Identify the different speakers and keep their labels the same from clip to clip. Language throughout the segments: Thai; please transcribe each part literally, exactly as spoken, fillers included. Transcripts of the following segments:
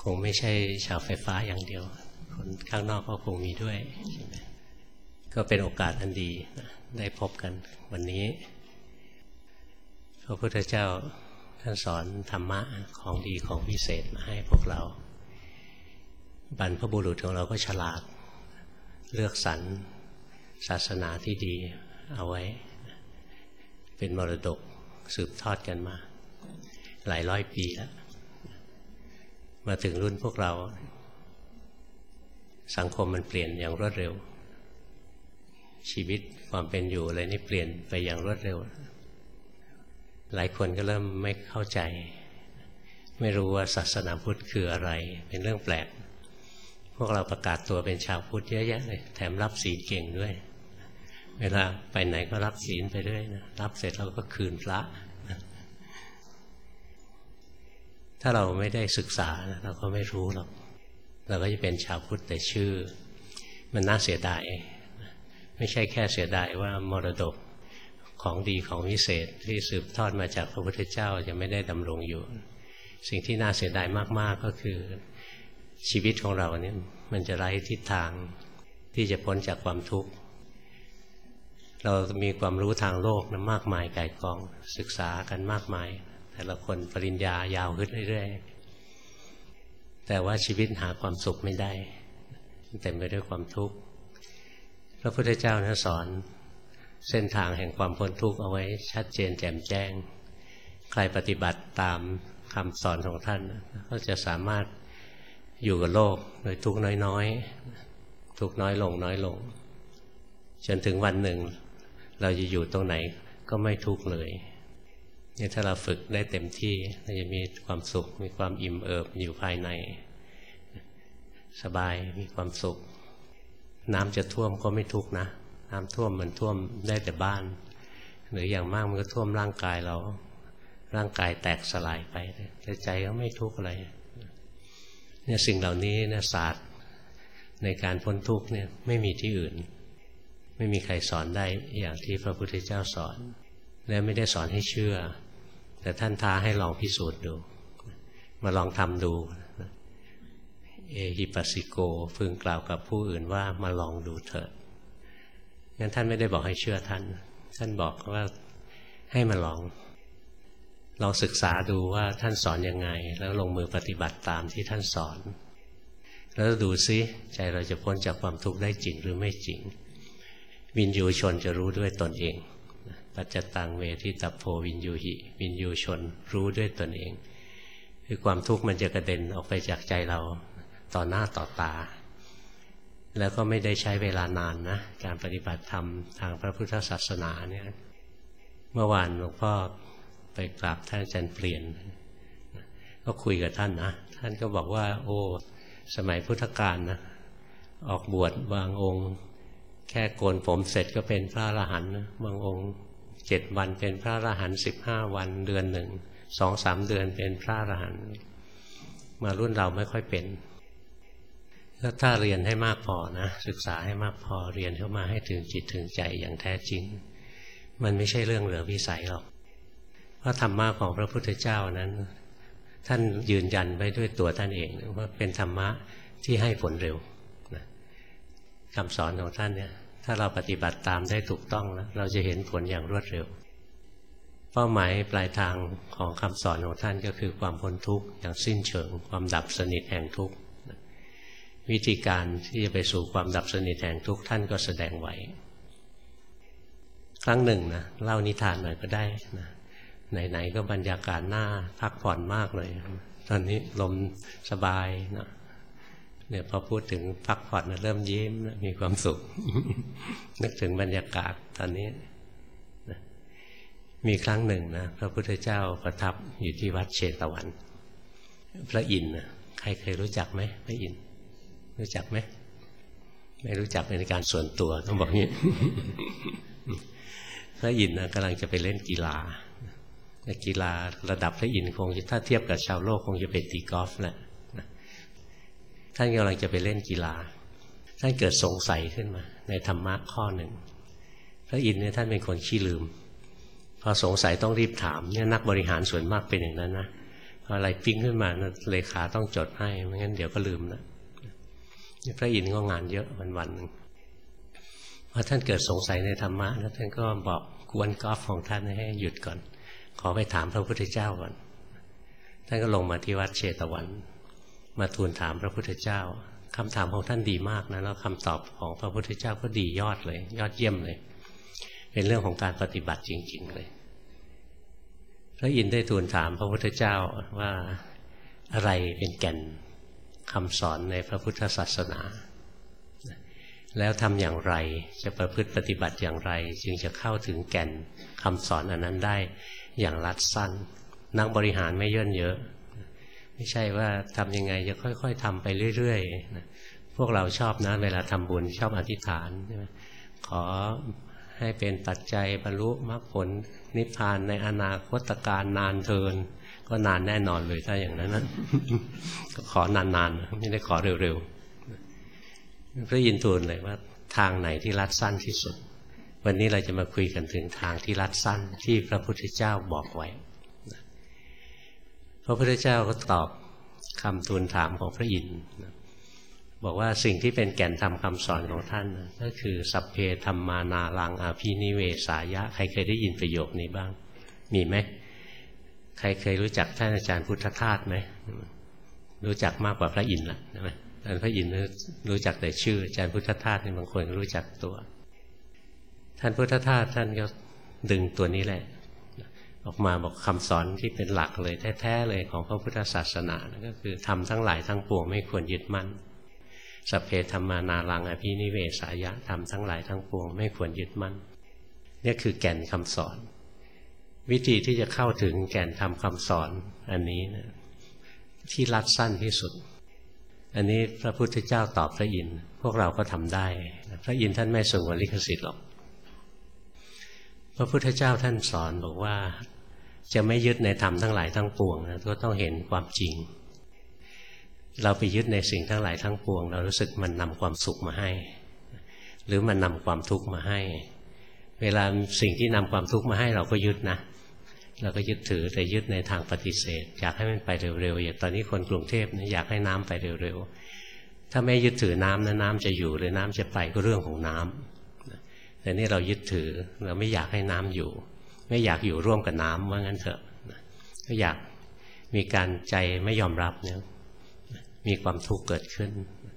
Speaker 1: คงไม่ใช่ชาวไฟฟ้าอย่างเดียวคนข้างนอกก็คงมีด้วยใช่ไหมก็เป็นโอกาสอันดีได้พบกันวันนี้พระพุทธเจ้าท่านสอนธรรมะของดีของพิเศษมาให้พวกเราบรรพบุรุษของเราก็ฉลาดเลือกสรรศาสนาที่ดีเอาไว้เป็นมรดกสืบทอดกันมาหลายร้อยปีแล้วมาถึงรุ่นพวกเราสังคมมันเปลี่ยนอย่างรวดเร็วชีวิตความเป็นอยู่อะไรนี่เปลี่ยนไปอย่างรวดเร็วหลายคนก็เริ่มไม่เข้าใจไม่รู้ว่าศาสนาพุทธคืออะไรเป็นเรื่องแปลกพวกเราประกาศตัวเป็นชาวพุทธเยอะแยะเลยแถมรับศีลเก่งด้วยเวลาไปไหนก็รับศีลไปด้วยนะรับเสร็จเราก็คืนพระถ้าเราไม่ได้ศึกษาเราก็ไม่รู้หรอกเราก็จะเป็นชาวพุทธแต่ชื่อมันน่าเสียดายไม่ใช่แค่เสียดายว่ามรดกของดีของวิเศษที่สืบทอดมาจากพระพุทธเจ้าจะไม่ได้ดำรงอยู่สิ่งที่น่าเสียดายมากๆก็คือชีวิตของเราเนี่ยมันจะไร้ทิศทางที่จะพ้นจากความทุกข์เรามีความรู้ทางโลกนะมากมายไก่กองศึกษากันมากมายแต่ละคนปริญญายาวขึ้นเรื่อยๆแต่ว่าชีวิตหาความสุขไม่ได้เต็มไปด้วยความทุกข์พระพุทธเจ้านะสอนเส้นทางแห่งความพ้นทุกข์เอาไว้ชัดเจนแจ่มแจ้งใครปฏิบัติตามคำสอนของท่านก็จะสามารถอยู่กับโลกโดยทุกข์น้อยๆทุกข์น้อยลงน้อยลงจนถึงวันหนึ่งเราจะอยู่ตรงไหนก็ไม่ทุกข์เลยนี่ถ้าเราฝึกได้เต็มที่เราจะมีความสุขมีความอิ่มเอิบอยู่ภายในสบายมีความสุขน้ำจะท่วมก็ไม่ทุกข์นะน้ำท่วมมันท่วมได้แต่บ้านหรืออย่างมากมันก็ท่วมร่างกายเราร่างกายแตกสลายไปแต่ใจก็ไม่ทุกข์อะไรเนี่ยสิ่งเหล่านี้นะศาสตร์ในการพ้นทุกข์เนี่ยไม่มีที่อื่นไม่มีใครสอนได้อย่างที่พระพุทธเจ้าสอนและไม่ได้สอนให้เชื่อแต่ท่านท้าให้ลองพิสูจน์ดูมาลองทำดูเอหิปัสสิโกพึงกล่าวกับผู้อื่นว่ามาลองดูเถิดงั้นท่านไม่ได้บอกให้เชื่อท่านท่านบอกว่าให้มาลองลองศึกษาดูว่าท่านสอนยังไงแล้วลงมือปฏิบัติตามที่ท่านสอนแล้วดูซิใจเราจะพ้นจากความทุกข์ได้จริงหรือไม่จริงวินยูชนจะรู้ด้วยตนเองปัจจตังเวทิตโพวินยูหิวินยูชนรู้ด้วยตนเองคือความทุกข์มันจะกระเด็นออกไปจากใจเราต่อหน้าต่อตาแล้วก็ไม่ได้ใช้เวลานานนะการปฏิบัติธรรมทางพระพุทธศาสนาเนี่ยเมื่อวานหลวงพ่อไปกราบท่านอาจารย์เปลี่ยนก็คุยกับท่านนะท่านก็บอกว่าโอ้สมัยพุทธกาลนะออกบวชบางองค์แค่โกนผมเสร็จก็เป็นพระอรหันต์นะบางองค์เจ็ดวันเป็นพระอรหันต์สิบห้าวันเดือนหนึ่งสองสามเดือนเป็นพระอรหันต์มารุ่นเราไม่ค่อยเป็นแล้วถ้าเรียนให้มากพอนะศึกษาให้มากพอเรียนเข้ามาให้ถึงจิตถึงใจอย่างแท้จริงมันไม่ใช่เรื่องเหลือวิสัยหรอกเพราะธรรมะของพระพุทธเจ้านั้นท่านยืนยันไว้ด้วยตัวท่านเองว่าเป็นธรรมะที่ให้ผลเร็วนะคำสอนของท่านเนี่ยถ้าเราปฏิบัติตามได้ถูกต้องแล้วเราจะเห็นผลอย่างรวดเร็วเป้าหมายปลายทางของคำสอนของท่านก็คือความพ้นทุกข์อย่างสิ้นเชิงความดับสนิทแห่งทุกข์วิธีการที่จะไปสู่ความดับสนิทแห่งทุกข์ท่านก็แสดงไว้ครั้งหนึ่งนะเล่านิทานหน่อยก็ได้นะไหนๆก็บรรยากาศหน้าพักผ่อนมากเลยตอนนี้ลมสบายนะเนี่ยพอพูดถึงพักผ่อนเริ่มยิ้มมีความสุข นึกถึงบรรยากาศตอนนี้นะมีครั้งหนึ่งนะพระพุทธเจ้าประทับอยู่ที่วัดเชตวัน พระอินทร์นะใครเคยรู้จักไหมพระอินทร์รู้จักไหมไม่รู้จักเป็นการส่วนตัวต้องบอกงี้ พระอินทร์นะกำลังจะไปเล่นกีฬาแต่กีฬาระดับพระอินทร์คงถ้าเทียบกับชาวโลกคงจะเป็นตีกอล์ฟแหละท่านกำลังจะไปเล่นกีฬาท่านเกิดสงสัยขึ้นมาในธรรมะข้อหนึ่งพระอินทร์เนี่ยท่านเป็นคนขี้ลืมพอสงสัยต้องรีบถามเนี่ยนักบริหารส่วนมากเป็นอย่างนั้นนะพออะไรปิ้งขึ้นมาเลขาต้องจดให้ไม่งั้นเดี๋ยวก็ลืมนะพระอินทร์ก็งานเยอะวันๆนึงพอท่านเกิดสงสัยในธรรมะแล้วท่านก็บอกกวนกอล์ฟของท่านให้หยุดก่อนขอไปถามพระพุทธเจ้าก่อนท่านก็ลงมาที่วัดเชตวันมาทูลถามพระพุทธเจ้าคำถามของท่านดีมากนะแล้วคำตอบของพระพุทธเจ้าก็ดียอดเลยยอดเยี่ยมเลยเป็นเรื่องของการปฏิบัติจริงๆเลยพระอินทร์ได้ทูลถามพระพุทธเจ้าว่าอะไรเป็นแก่นคำสอนในพระพุทธศาสนาแล้วทำอย่างไรจะประพฤติปฏิบัติอย่างไรจึงจะเข้าถึงแก่นคำสอนอันนั้นได้อย่างรัดสั้นนักบริหารไม่ย่นเยอะไม่ใช่ว่าทำยังไงจะค่อยๆทำไปเรื่อยๆพวกเราชอบนะเวลาทำบุญชอบอธิษฐานขอให้เป็นปัจจัยบรรลุมรรคผลนิพพานในอนาคตการนานเทินก็นานแน่นอนเลยถ้าอย่างนั้นนะก็ขอนานๆไม่ได้ขอเร็วๆพระอินทร์ทูลเลยว่าทางไหนที่รัดสั้นที่สุดวันนี้เราจะมาคุยกันถึงทางที่รัดสั้นที่พระพุทธเจ้าบอกไว้พระพุทธเจ้าก็ตอบคำทูลถามของพระอินทร์บอกว่าสิ่งที่เป็นแก่นธรรมคำสอนของท่านก็คือสัพเพธัมมานารังอภินิเวสายะใครเคยได้ยินประโยคนี้บ้างมีไหมใครเคยรู้จักท่านอาจารย์พุทธทาสไหมรู้จักมากกว่าพระอินทร์ละใช่ไหมอาจารย์พระอินทร์รู้จักแต่ชื่ออาจารย์พุทธทาสนี่บางคนรู้จักตัวท่านพุทธทาสท่านก็ดึงตัวนี้แหละออกมาบอกคำสอนที่เป็นหลักเลยแท้ๆเลยของพระพุทธศาสนาก็คือทำทั้งหลายทั้งปวงไม่ควรยึดมั่นสัพเพธัมมานารังอภินิเวสายะทำทั้งหลายทั้งปวงไม่ควรยึดมั่นนี่คือแก่นคำสอนวิธีที่จะเข้าถึงแก่นธรรมคำสอนอันนี้นะที่รัดสั้นที่สุดอันนี้พระพุทธเจ้าตอบพระอินทร์พวกเราก็ทำได้พระอินทร์ท่านไม่สงวนลิขสิทธิ์หรอกพระพุทธเจ้าท่านสอนบอกว่าจะไม่ยึดในธรรมทั้งหลายทั้งปวงนะก็ต้องเห็นความจริงเราไปยึดในสิ่งทั้งหลายทั้งปวงเรารู้สึกมันนำความสุขมาให้หรือมันนำความทุกข์มาให้เวลาสิ่งที่นำความทุกข์มาให้เราก็ยึดนะเราก็ยึดถือแต่ยึดในทางปฏิเสธอยากให้มันไปเร็วๆอย่างตอนนี้คนกรุงเทพนะอยากให้น้ำไปเร็วๆถ้าไม่ยึดถือน้ำนะน้ำจะอยู่หรือน้ำจะไปก็เรื่องของน้ำแต่นี่เรายึดถือเราไม่อยากให้น้ำอยู่ไม่อยากอยู่ร่วมกับน้ำว่างั้นเถอะก็อยากมีการใจไม่ยอมรับเนี่ยมีความทุกข์เกิดขึ้น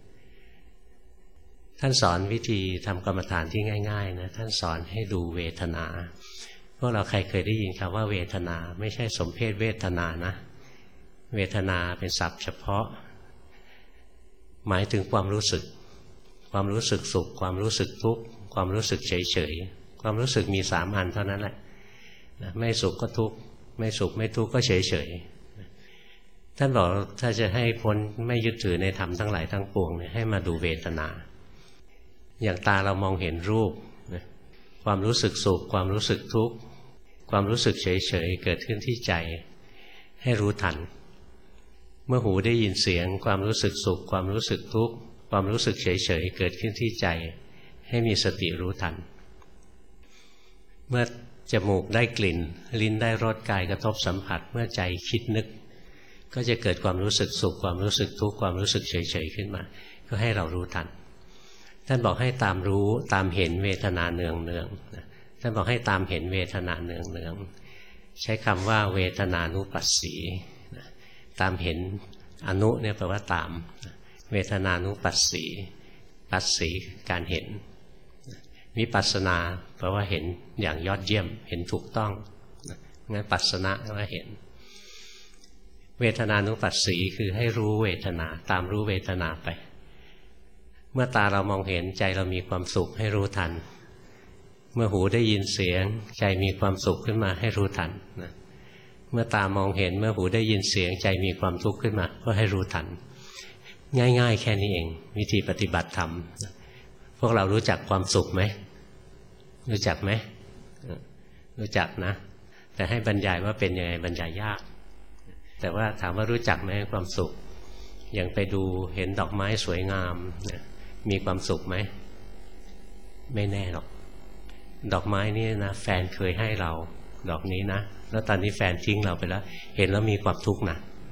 Speaker 1: ท่านสอนวิธีทำกรรมฐานที่ง่ายๆนะท่านสอนให้ดูเวทนาพวกเราใครเคยได้ยินคำว่าเวทนาไม่ใช่สมเพศเวทนานะเวทนาเป็นศัพท์เฉพาะหมายถึงความรู้สึกความรู้สึกสุขความรู้สึกทุกข์ความรู้สึกเฉยๆความรู้สึกมีสามอันเท่านั้นแหละไม่สุขก็ทุกข์ไม่สุขไม่ทุกข์ก็เฉยๆท่านบอกถ้าจะให้พ้นไม่ยึดถือในธรรมทั้งหลายทั้งปวงเนี่ยให้มาดูเวทนาอย่างตาเรามองเห็นรูปความรู้สึกสุขความรู้สึกทุกข์ความรู้สึกเฉยๆเกิดขึ้นที่ใจให้รู้ทันเมื่อหูได้ยินเสียงความรู้สึกสุขความรู้สึกทุกข์ความรู้สึกเฉยๆเกิดขึ้นที่ใจให้มีสติรู้ทันเมื่อจมูกได้กลิ่นลิ้นได้รสกายกระทบสัมผัสเมื่อใจคิดนึกก็จะเกิดความรู้สึกสุขความรู้สึกทุกข์ความรู้สึกเฉยๆขึ้นมาก็ให้เรารู้ทันท่านบอกให้ตามรู้ตามเห็นเวทนาเนืองเนืองท่านบอกให้ตามเห็นเวทนาเนืองเนืองใช้คำว่าเวทนานุปัสสีตามเห็นอนุเนี่ยแปลว่าตามเวทนานุปัสสีปัสสีการเห็นวิปัสสนาแปลว่าเห็นอย่างยอดเยี่ยมเห็นถูกต้องงั้นปัสสนะแปลว่าเห็นเวทนานุปัสสีคือให้รู้เวทนาตามรู้เวทนาไปเมื่อตาเรามองเห็นใจเรามีความสุขให้รู้ทันเมื่อหูได้ยินเสียงใจมีความสุขขึ้นมาให้รู้ทันนะเมื่อตามองเห็นเมื่อหูได้ยินเสียงใจมีความทุกข์ขึ้นมาก็ให้รู้ทันง่ายๆแค่นี้เองวิธีปฏิบัติธรรมพวกเรารู้จักความสุขไหมรู้จักไหมรู้จักนะแต่ให้บรรยายว่าเป็นยังไงบรรยายยากแต่ว่าถามว่ารู้จักไหมความสุขอย่างไปดูเห็นดอกไม้สวยงามมีความสุขไหมไม่แน่หรอกดอกไม้นี่นะแฟนเคยให้เราดอกนี้นะแล้วตอนนี้แฟนทิ้งเราไปแล้วเห็นแล้วมีความทุกข์นะ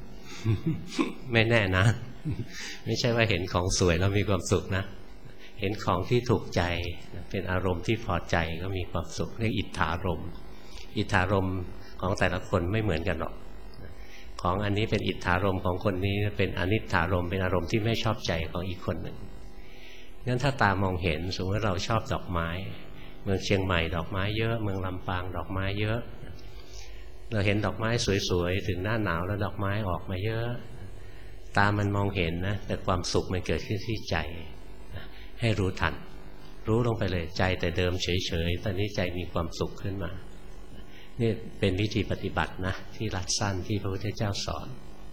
Speaker 1: ไม่แน่นะไม่ใช่ว่าเห็นของสวยแล้วมีความสุขนะเห็นของที่ถูกใจเป็นอารมณ์ที่พอใจก็มีความสุขเรียกอิทธารมณ์อิทธารมณ์ของแต่ละคนไม่เหมือนกันหรอกของอันนี้เป็นอิทธารมณ์ของคนนี้เป็นอนิทธารมณ์เป็นอารมณ์ที่ไม่ชอบใจของอีกคนหนึ่งงั้นถ้าตามองเห็นสมมติว่าเราชอบดอกไม้เมืองเชียงใหม่ดอกไม้เยอะเมืองลำปางดอกไม้เยอะเราเห็นดอกไม้สวยๆถึงหน้าหนาวแล้วดอกไม้ออกมาเยอะตามันมองเห็นนะแต่ความสุขมันเกิดขึ้นที่ใจให้รู้ทันรู้ลงไปเลยใจแต่เดิมเฉยๆตอนนี้ใจมีความสุขขึ้นมานี่เป็นวิธีปฏิบัตินะที่รัดสั้นที่พระพุทธเจ้าสอน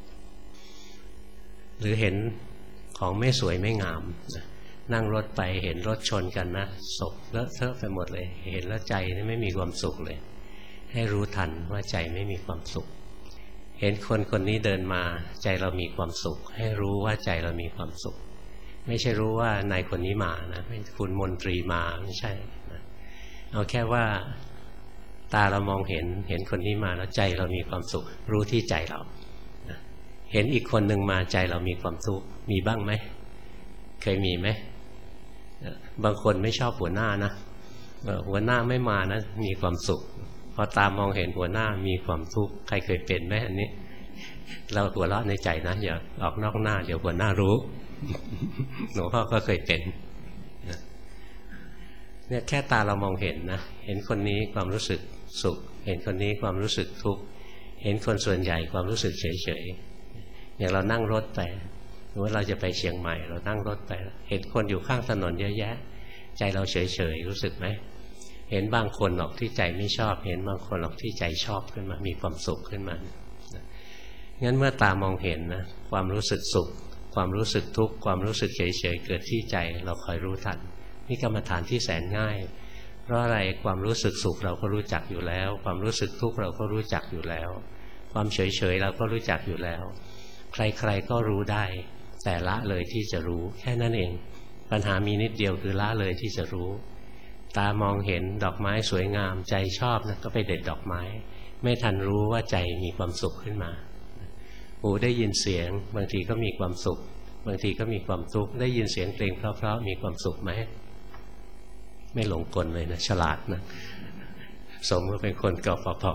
Speaker 1: หรือเห็นของไม่สวยไม่งามนั่งรถไปเห็นรถชนกันนะศพเลอะเทอะไปหมดเลยเห็นแล้วใจนี่ไม่มีความสุขเลยให้รู้ทันว่าใจไม่มีความสุขเห็นคนคนนี้เดินมาใจเรามีความสุขให้รู้ว่าใจเรามีความสุขไม่ใช่รู้ว่านายคนนี้มานะคุณมนตรีมาไม่ใช่นะเอาแค่ว่าตาเรามองเห็นเห็นคนนี้มาแล้วใจเรามีความสุขรู้ที่ใจเรานะเห็นอีกคนหนึ่งมาใจเรามีความทุกข์มีบ้างไหมเคยมีไหมบางคนไม่ชอบหัวหน้านะหัวหน้าไม่มานะมีความสุขพอตามองเห็นหัวหน้ามีความทุกข์ใครเคยเป็นไหมอันนี้เราหัวเราะในใจนะอย่าออกนอกหน้าเดี๋ยวหัวหน้ารู้หลวงพ่อก็เคยเป็นเนี่ยแค่ตาเรามองเห็นนะเห็นคนนี้ความรู้สึกสุขเห็นคนนี้ความรู้สึกทุกข์เห็นคนส่วนใหญ่ความรู้สึกเฉยๆอย่างเรานั่งรถไปหรือว่าเราจะไปเชียงใหม่เรานั่งรถไปเห็นคนอยู่ข้างถนนเยอะแยะใจเราเฉยๆรู้สึกไหมเห็นบางคนหรอกที่ใจไม่ชอบเห็นบางคนหรอกที่ใจชอบขึ้นมามีความสุขขึ้นมางั้นเมื่อตามองเห็นนะความรู้สึกสุขความรู้สึกทุกข์ความรู้สึกเฉยๆเกิดที่ใจเราคอยรู้ทันนี่กรรมฐานที่แสนง่ายเพราะอะไรความรู้สึกสุขเราก็รู้จักอยู่แล้วความรู้สึกทุกข์เราก็รู้จักอยู่แล้วความเฉยๆเราก็รู้จักอยู่แล้วใครๆก็รู้ได้แต่ละเลยที่จะรู้แค่นั้นเองปัญหามีนิดเดียวคือละเลยที่จะรู้ตามองเห็นดอกไม้สวยงามใจชอบนะก็ไปเด็ดดอกไม้ไม่ทันรู้ว่าใจมีความสุขขึ้นมาหูได้ยินเสียงบางทีก็มีความสุขบางทีก็มีความทุกข์ได้ยินเสียงเพลงเพราะๆมีความสุขไหมไม่หลงกลเลยนะฉลาดนะสมก็เป็นคนกปป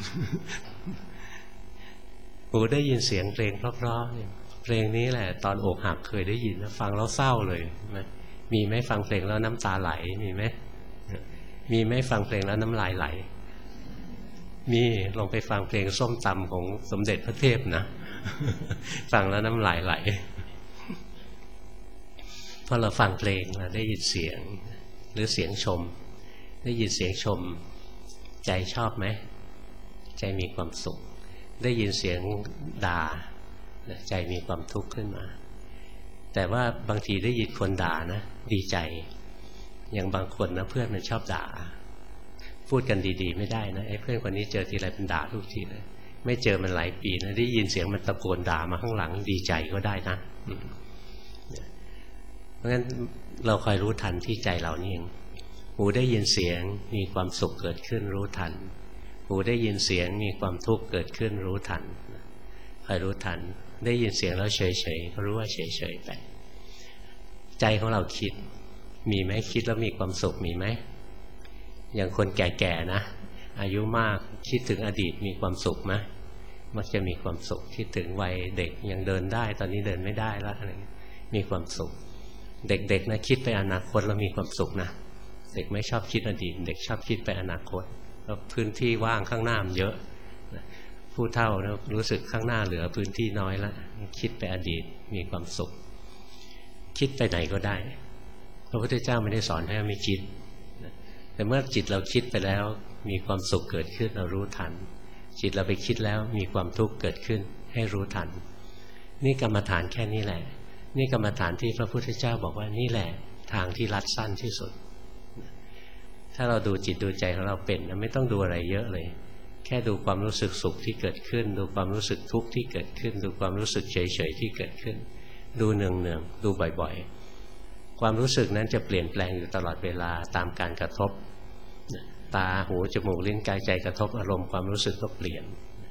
Speaker 1: หูได้ยินเสียงเพลงเพราะๆเพลงนี้แหละตอนอกหักเคยได้ยินฟังแล้วเศร้าเลยมีไหมฟังเพลงแล้วน้ำตาไหลมีไหมมีไหมฟังเพลงแล้วน้ำลายไหลมีลองไปฟังเพลงส้มตำของสมเด็จพระเทพนะฟังแล้วน้ำลายไหลพอเราฟังเพลงเราได้ยินเสียงหรือเสียงชมได้ยินเสียงชมใจชอบไหมใจมีความสุขได้ยินเสียงด่าใจมีความทุกข์ขึ้นมาแต่ว่าบางทีได้ยินคนด่านะดีใจอย่างบางคนนะเพื่อนมันชอบด่าพูดกันดีๆไม่ได้นะไอ้เพื่อนคนนี้เจอทีไรเป็นด่าทุกทีเลยไม่เจอมันหลายปีนะได้ยินเสียงมันตะโกนด่ามาข้างหลังดีใจก็ได้นะเพราะฉะนั้นเราคอยรู้ทันที่ใจเรานี่เองหูได้ยินเสียงมีความสุขเกิดขึ้นรู้ทันหูได้ยินเสียงมีความทุกข์เกิดขึ้นรู้ทันคอยรู้ทันได้ยินเสียงแล้วเฉยๆก็รู้ว่าเฉยๆไปใจของเราคิดมีไหมคิดแล้วมีความสุขมีไหมอย่างคนแก่ๆนะอายุมากคิดถึงอดีตมีความสุขไหมมักจะมีความสุขคิดถึงวัยเด็กยังเดินได้ตอนนี้เดินไม่ได้แล้วอะไรมีความสุขเด็กๆนะคิดไปอนาคตแล้วมีความสุขนะเด็กไม่ชอบคิดอดีตเด็กชอบคิดไปอนาคตแล้วพื้นที่ว่างข้างหน้ามันเยอะผู้เฒ่านะรู้สึกข้างหน้าเหลือพื้นที่น้อยแล้วคิดไปอดีตมีความสุขคิดไปไหนก็ได้พระพุทธเจ้าไม่ได้สอนให้ไม่คิดแต่เมื่อจิตเราคิดไปแล้วมีความสุขเกิดขึ้นเรารู้ทันจิตเราไปคิดแล้วมีความทุกข์เกิดขึ้นให้รู้ทันนี่กรรมฐานแค่นี้แหละนี่กรรมฐานที่พระพุทธเจ้าบอกว่านี่แหละทางที่ลัดสั้นที่สุดถ้าเราดูจิตดูใจของเราเป็นไม่ต้องดูอะไรเยอะเลยแค่ดูความรู้สึกสุขที่เกิดขึ้นดูความรู้สึกทุกข์ที่เกิดขึ้นดูความรู้สึกเฉยๆที่เกิดขึ้นดูเนืองๆดูบ่อยๆความรู้สึกนั้นจะเปลี่ยนแปลงอยู่ตลอดเวลาตามการกระทบตาหูจมูกลิ้นกายใจกระทบอารมณ์ความรู้สึกก็เปลี่ยน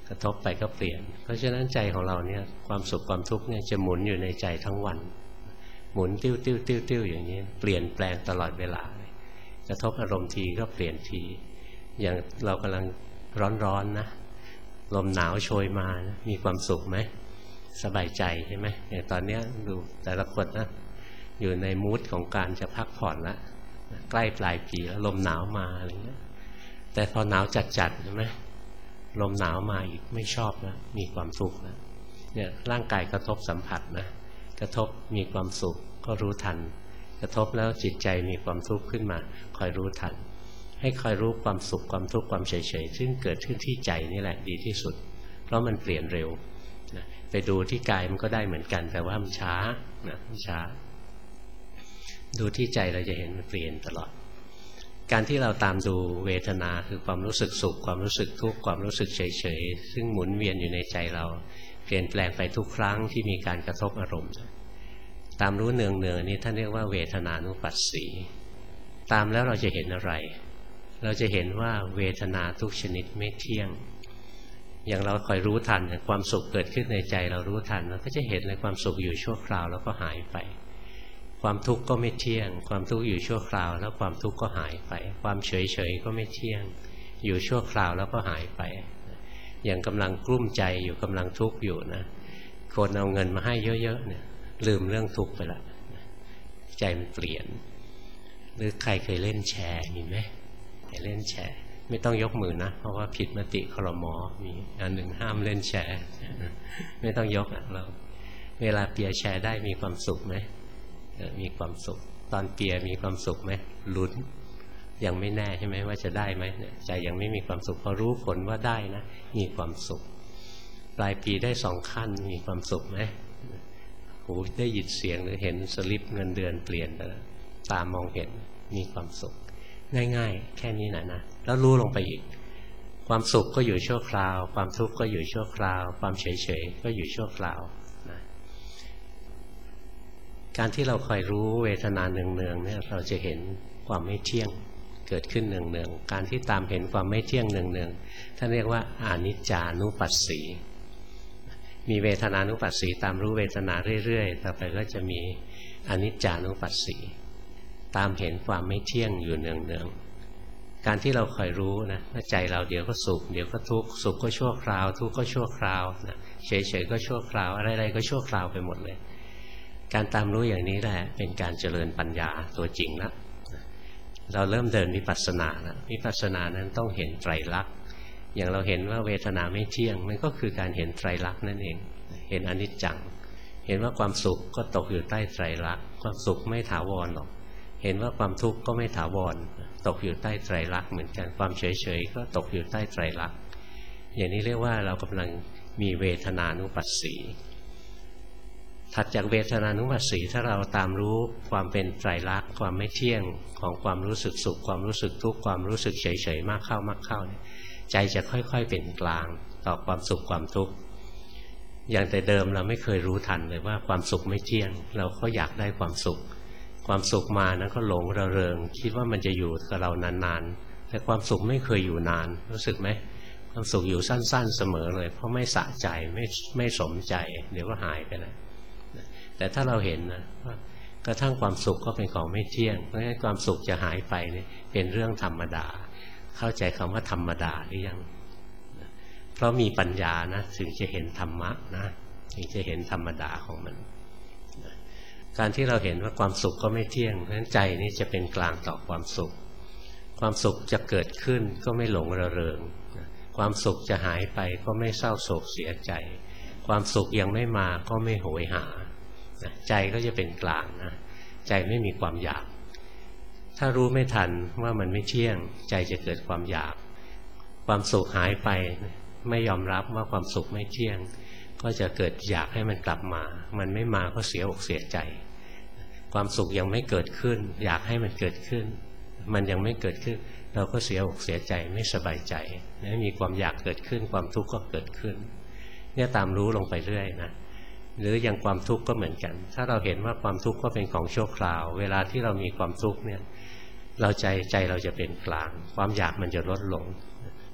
Speaker 1: กระทบไปก็เปลี่ยนเพราะฉะนั้นใจของเราเนี่ยความสุขความทุกข์เนี่ยจะหมุนอยู่ในใจทั้งวันหมุนติ้วติ้วติ้วติ้วอย่างนี้เปลี่ยนแปลงตลอดเวลากระทบอารมณ์ทีก็เปลี่ยนทีอย่างเรากำลังร้อนๆนะลมหนาวโชยมานะมีความสุขไหมสบายใจใช่ไหมอย่างตอนนี้ดูแต่ละคนนะอยู่ในมูดของการจะพักผ่อนแล้วใกล้ปลายปีแล้วลมหนาวมาอะไรเงี้ยแต่พอหนาวจัดๆใช่ไหมลมหนาวมาอีกไม่ชอบแล้วมีความทุกข์แล้วเนี่ยร่างกายกระทบสัมผัสนะกระทบมีความสุขก็รู้ทันกระทบแล้วจิตใจมีความทุกข์ขึ้นมาคอยรู้ทันให้คอยรู้ความสุขความทุกข์ความเฉยๆซึ่งเกิดขึ้นที่ใจนี่แหละดีที่สุดเพราะมันเปลี่ยนเร็วนะไปดูที่กายมันก็ได้เหมือนกันแต่ว่ามันช้านะมันช้าดูที่ใจเราจะเห็นมันเปลี่ยนตลอดการที่เราตามดูเวทนาคือความรู้สึกสุขความรู้สึกทุกข์ความรู้สึกเฉยๆซึ่งหมุนเวียนอยู่ในใจเราเปลี่ยนแปลงไปทุกครั้งที่มีการกระทบอารมณ์ตามรู้เนืองๆนี้ท่านเรียกว่าเวทนานุปัสสีตามแล้วเราจะเห็นอะไรเราจะเห็นว่าเวทนาทุกชนิดไม่เที่ยงอย่างเราคอยรู้ทันความสุขเกิดขึ้นในใจเรารู้ทันเราก็จะเห็นเลยความสุขอยู่ชั่วคราวแล้วก็หายไปความทุกข์ก็ไม่เที่ยงความทุกข์อยู่ชั่วคราวแล้วความทุกข์ก็หายไปความเฉยๆก็ไม่เที่ยงอยู่ชั่วคราวแล้วก็หายไปอย่างกำลังกลุ้มใจอยู่กำลังทุกข์อยู่นะคนเอาเงินมาให้เยอะๆเนี่ยลืมเรื่องทุกข์ไปละใจมันเปลี่ยนหรือใครเคยเล่นแชร์มีไหมใครเล่นแชร์ไม่ต้องยกมือนะเพราะว่าผิดมติครม.มีอันหนึ่งห้ามเล่นแชร์ไม่ต้องยกอ่ะเราเวลาเปียร์แชร์ได้มีความสุขไหมมีความสุขตอนเปียร์มีความสุขไหมลุ้นยังไม่แน่ใช่ไหมว่าจะได้ไหมใจยังไม่มีความสุขพอรู้ผลว่าได้นะมีความสุขปลายปีได้สองขั้นมีความสุขไหมหูได้ยินเสียงหรือเห็นสลิปเงินเดือนเปลี่ยนตามองเห็นมีความสุขง่ายๆแค่นี้นะนะแล้วรู้ลงไปอีกความสุขก็อยู่ชั่วคราวความทุกข์ก็อยู่ชั่วคราวความเฉยๆก็อยู่ชั่วคราวนะการที่เราคอยรู้เวทนาเนืองๆเนี่ยเราจะเห็นความไม่เที่ยงเกิดขึ้นเนืองๆการที่ตามเห็นความไม่เที่ยงเนืองๆท่านเรียกว่าอนิจจานุปัสสีมีเวทนานุปัสสีตามรู้เวทนาเรื่อยๆต่อไปก็จะมีอนิจจานุปัสสีตามเห็นความไม่เที่ยงอยู่เนืองๆการที่เราคอยรู้นะว่าใจเราเดี๋ยวก็สุขเดี๋ยวก็ทุกข์สุขก็ชั่วคราวทุกข์ก็ชั่วคราวนะเฉยๆก็ชั่วคราวอะไรๆก็ชั่วคราวไปหมดเลยการตามรู้อย่างนี้แหละเป็นการเจริญปัญญาตัวจริงแล้วเราเริ่มเดินวิปัสสนาแล้ววิปัสสนานั้นต้องเห็นไตรลักษณ์อย่างเราเห็นว่าเวทนาไม่เที่ยงมันก็คือการเห็นไตรลักษณ์นั่นเองเห็นอนิจจังเห็นว่าความสุขก็ตกอยู่ใต้ไตรลักษณ์ความสุขไม่ถาวรหรอกเห็นว่าความทุกข์ก็ไม่ถาวรตกอยู่ใต้ไตรลักษณ์เหมือนกันความเฉยๆก็ตกอยู่ใต้ไตรลักษณ์อย่างนี้เรียกว่าเรากำลังมีเวทนานุปัสสีถัดจากเวทนานุปัสสีถ้าเราตามรู้ความเป็นไตรลักษณ์ความไม่เที่ยงของความรู้สึกสุขความรู้สึกทุกข์ความรู้สึกเฉยๆมากเข้ามากเข้าใจจะค่อยๆเป็นกลางต่อความสุขความทุกข์อย่างแต่เดิมเราไม่เคยรู้ทันเลยว่าความสุขไม่เที่ยงเราก็อยากได้ความสุขความสุขมานั้นก็หลงระเริงคิดว่ามันจะอยู่กับเรานานๆแต่ความสุขไม่เคยอยู่นานรู้สึกไหมความสุขอยู่สั้นๆเสมอเลยเพราะไม่สะใจไม่ไม่สมใจเดี๋ยวก็หายไปแล้วแต่ถ้าเราเห็นนะว่ากระทั่งความสุขก็เป็นของไม่เที่ยงเพราะฉะนั้นความสุขจะหายไปเนี่ยเป็นเรื่องธรรมดาเข้าใจคำว่าธรรมดาหรือยังเพราะมีปัญญานะถึงจะเห็นธรรมะนะถึงจะเห็นธรรมดาของมันการที่เราเห็นว่าความสุขก็ไม่เที่ยงเพราะฉะนั้นใจนี้จะเป็นกลางต่อความสุขความสุขจะเกิดขึ้นก็ไม่หลงระเริงความสุขจะหายไปก็ไม่เศร้าโศกเสียใจความสุขยังไม่มาก็ไม่โหยหาใจก็จะเป็นกลางนะใจไม่มีความอยากถ้ารู้ไม่ทันว่ามันไม่เที่ยงใจจะเกิดความอยากความสุขหายไปไม่ยอมรับว่าความสุขไม่เที่ยงก็จะเกิดอยากให้มันกลับมามันไม่มาก็เสียอกเสียใจความสุขยังไม่เกิดขึ้นอยากให้มันเกิดขึ้นมันยังไม่เกิดขึ้นเราก็เสียอกเสียใจไม่สบายใจนะมีความอยากเกิดขึ้นความทุกข์ก็เกิดขึ้นเนี่ยตามรู้ลงไปเรื่อยนะหรืออย่างความทุกข์ก็เหมือนกันถ้าเราเห็นว่าความทุกข์ก็เป็นของชั่วคราวเวลาที่เรามีความทุกข์เนี่ยเราใจใจเราจะเป็นกลางความอยากมันจะลดลง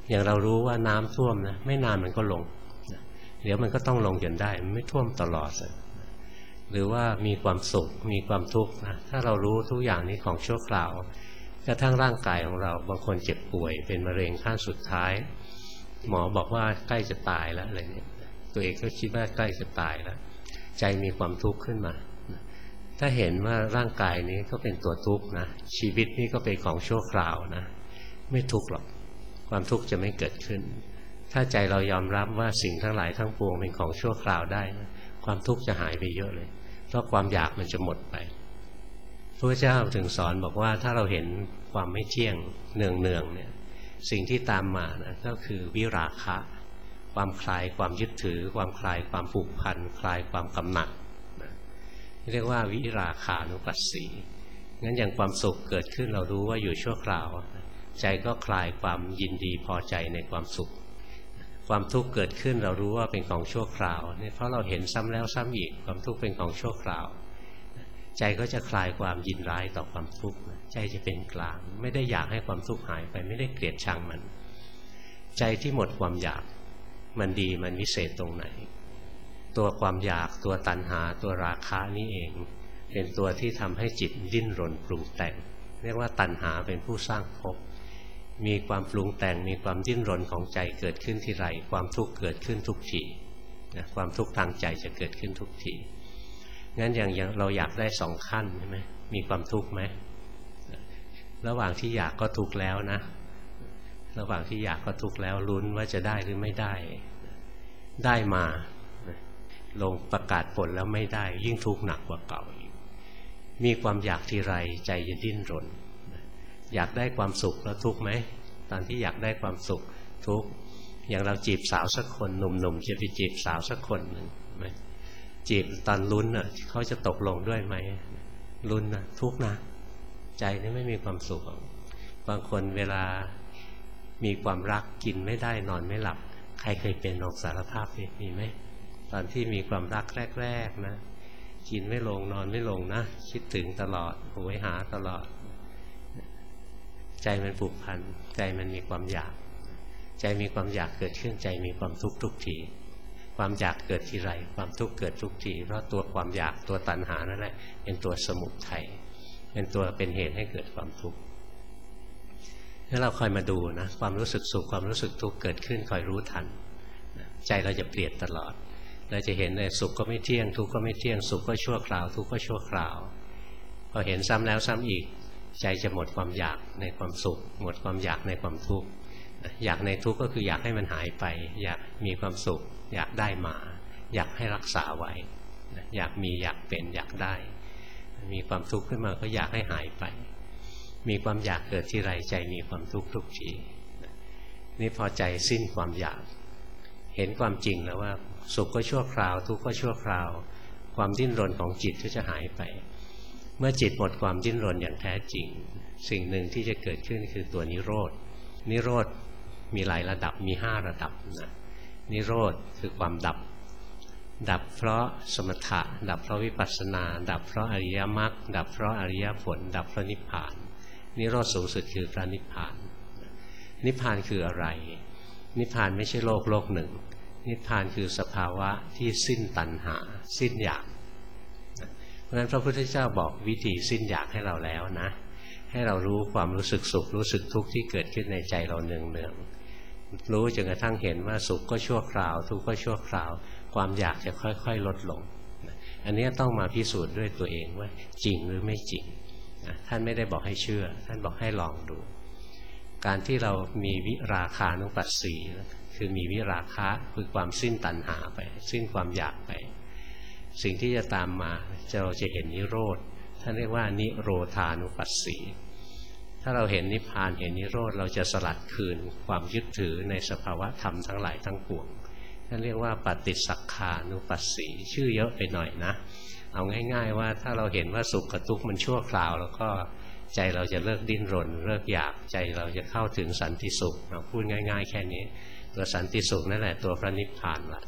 Speaker 1: อย่างเรารู้ว่าน้ำท่วมนะไม่นานมันก็ลงเดี๋ยวมันก็ต้องลงจนได้มันไม่ท่วมตลอดหรือว่ามีความสุขมีความทุกข์นะถ้าเรารู้ทุกอย่างนี้ของชั่วคราวกระทั่งร่างกายของเราบางคนเจ็บป่วยเป็นมะเร็งขั้นสุดท้ายหมอบอกว่าใกล้จะตายแล้วอะไรเนี่ยตัวเองก็คิดว่าใกล้จะตายแล้วใจมีความทุกข์ขึ้นมาถ้าเห็นว่าร่างกายนี้ก็เป็นตัวทุกข์นะชีวิตนี้ก็เป็นของชั่วคราวนะไม่ทุกข์หรอกความทุกข์จะไม่เกิดขึ้นถ้าใจเรายอมรับว่าสิ่งทั้งหลายทั้งปวงเป็นของชั่วคราวได้นะความทุกข์จะหายไปเยอะเลยเพราะความอยากมันจะหมดไปพระพุทธเจ้าถึงสอนบอกว่าถ้าเราเห็นความไม่เที่ยงเนืองๆเนี่ยสิ่งที่ตามมานะก็คือวิราคะความคลายความยึดถือความคลายความผูกพันคลายความกำหนัดเรียกว่าวิราคานุปัสสีงั้นอย่างความสุขเกิดขึ้นเรารู้ว่าอยู่ชั่วคราวใจก็คลายความยินดีพอใจในความสุขความทุกข์เกิดขึ้นเรารู้ว่าเป็นของชั่วคราวนี่เพราะเราเห็นซ้ำแล้วซ้ำอีกความทุกข์เป็นของชั่วคราวใจก็จะคลายความยินร้ายต่อความทุกข์ใจจะเป็นกลางไม่ได้อยากให้ความทุกข์หายไปไม่ได้เกลียดชังมันใจที่หมดความอยากมันดีมันวิเศษตรงไหนตัวความอยากตัวตัณหาตัวราคะนี่เองเป็นตัวที่ทำให้จิตดิ้นรนปรุงแต่งเรียกว่าตัณหาเป็นผู้สร้างภพมีความปรุงแต่งมีความดิ้นรนของใจเกิดขึ้นทีไรความทุกข์เกิดขึ้นทุกทีนะความทุกข์ทางใจจะเกิดขึ้นทุกทีงั้นอย่างเราอยากได้สองขั้นใช่ไหมมีความทุกข์ไหมระหว่างที่อยากก็ทุกข์แล้วนะระหว่างที่อยากก็ทุกข์แล้วลุ้นว่าจะได้หรือไม่ได้ได้มาลงประกาศผลแล้วไม่ได้ยิ่งทุกข์หนักกว่าเก่าอีกมีความอยากทีไรใจจะดิ้นรนอยากได้ความสุขแล้วทุกข์ไหมตอนที่อยากได้ความสุขทุกข์อย่างเราจีบสาวสักคนหนุ่มๆจะไปจีบสาวสักคนหนึ่งไหมจีบตอนลุ้นน่ะเขาจะตกลงด้วยไหมลุ้นนะทุกข์นะใจนี่ไม่มีความสุขบางคนเวลามีความรักกินไม่ได้นอนไม่หลับใครเคยเป็นลองสารภาพดิมีไหมตอนที่มีความรักแรกๆนะกินไม่ลงนอนไม่ลงนะคิดถึงตลอดโหยหาตลอดใจมันผูกพันใจมันมีความอยากใจมีความอยากเกิดขึ้นใจมีความทุกข์ทุกทีความอยากเกิดทีไรความทุกข์เกิดทุกทีเพราะตัวความอยากตัวตัณหานั่นแหละเป็นตัวสมุทัยเป็นตัวเป็นเหตุให้เกิดความทุกข์ถ้าเราคอยมาดูนะความรู้สึกสุขความรู้สึกทุกข์เกิดขึ้นคอยรู้ทันใจเราจะเปลี่ยนตลอดเราจะเห็นเลยสุขก็ไม่เที่ยงทุกข์ก็ไม่เที่ยงสุขก็ชั่วคราวทุกข์ก็ชั่วคราวพอเห็นซ้ำแล้วซ้ำอีกใจจะหมดความอยากในความสุขหมดความอยากในความทุกข์อยากในทุกข์ก็คืออยากให้มันหายไปอยากมีความสุขอยากได้มาอยากให้รักษาไว้อยากมีอยากเป็นอยากได้มีความทุกข์ขึ้นมาก็อยากให้หายไปมีความอยากเกิดที่ไรใจมีความทุกข์ทุกทีนี่พอใจสิ้นความอยากเห็นความจริงแล้วว่าสุขก็ชั่วคราวทุกข์ก็ชั่วคราวความดิ้นรนของจิตก็จะหายไปเมื่อจิตหมดความดิ้นรนอย่างแท้จริงสิ่งหนึ่งที่จะเกิดขึ้นคือตัวนิโรธนิโรธมีหลายระดับมีห้าระดับนะนิโรธคือความดับดับเพราะสมถะดับเพราะวิปัสสนาดับเพราะอริยมรรคดับเพราะอริยผลดับเพราะนิพพานนิโรธสูงสุดคือพระนิพพานนิพพานคืออะไรนิพพานไม่ใช่โลกโลกหนึ่งนิพพานคือสภาวะที่สิ้นตัณหาสิ้นอยากเพราะฉะนั้นพระพุทธเจ้าบอกวิธีสิ้นอยากให้เราแล้วนะให้เรารู้ความรู้สึกสุขรู้สึกทุกข์ที่เกิดขึ้นในใจเราเนืองๆรู้จนกระทั่งเห็นว่าสุขก็ชั่วคราวทุกข์ก็ชั่วคราวความอยากจะค่อยๆลดลงอันนี้ต้องมาพิสูจน์ด้วยตัวเองว่าจริงหรือไม่จริงท่านไม่ได้บอกให้เชื่อท่านบอกให้ลองดูการที่เรามีวิราคานุปัสสีคือมีวิราคะคือความสิ้นตัณหาไปสิ้นความอยากไปสิ่งที่จะตามมาเราจะเห็นนิโรธท่านเรียกว่านิโรธานุปัสสีถ้าเราเห็นนิพพานเห็นนิโรธเราจะสลัดคืนความยึดถือในสภาวะธรรมทั้งหลายทั้งปวงท่านเรียกว่าปฏิสักขานุปัสสีชื่อเยอะไปหน่อยนะเอาง่ายๆว่าถ้าเราเห็นว่าสุขกับทุกข์มันชั่วคราวแล้วก็ใจเราจะเลิกดิ้นรนเลิกอยากใจเราจะเข้าถึงสันติสุขเราพูดง่ายๆแค่นี้ตัวสันติสุขนั่นแหละตัวพระนิพพานละ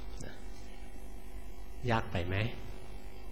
Speaker 1: ยากไปไหม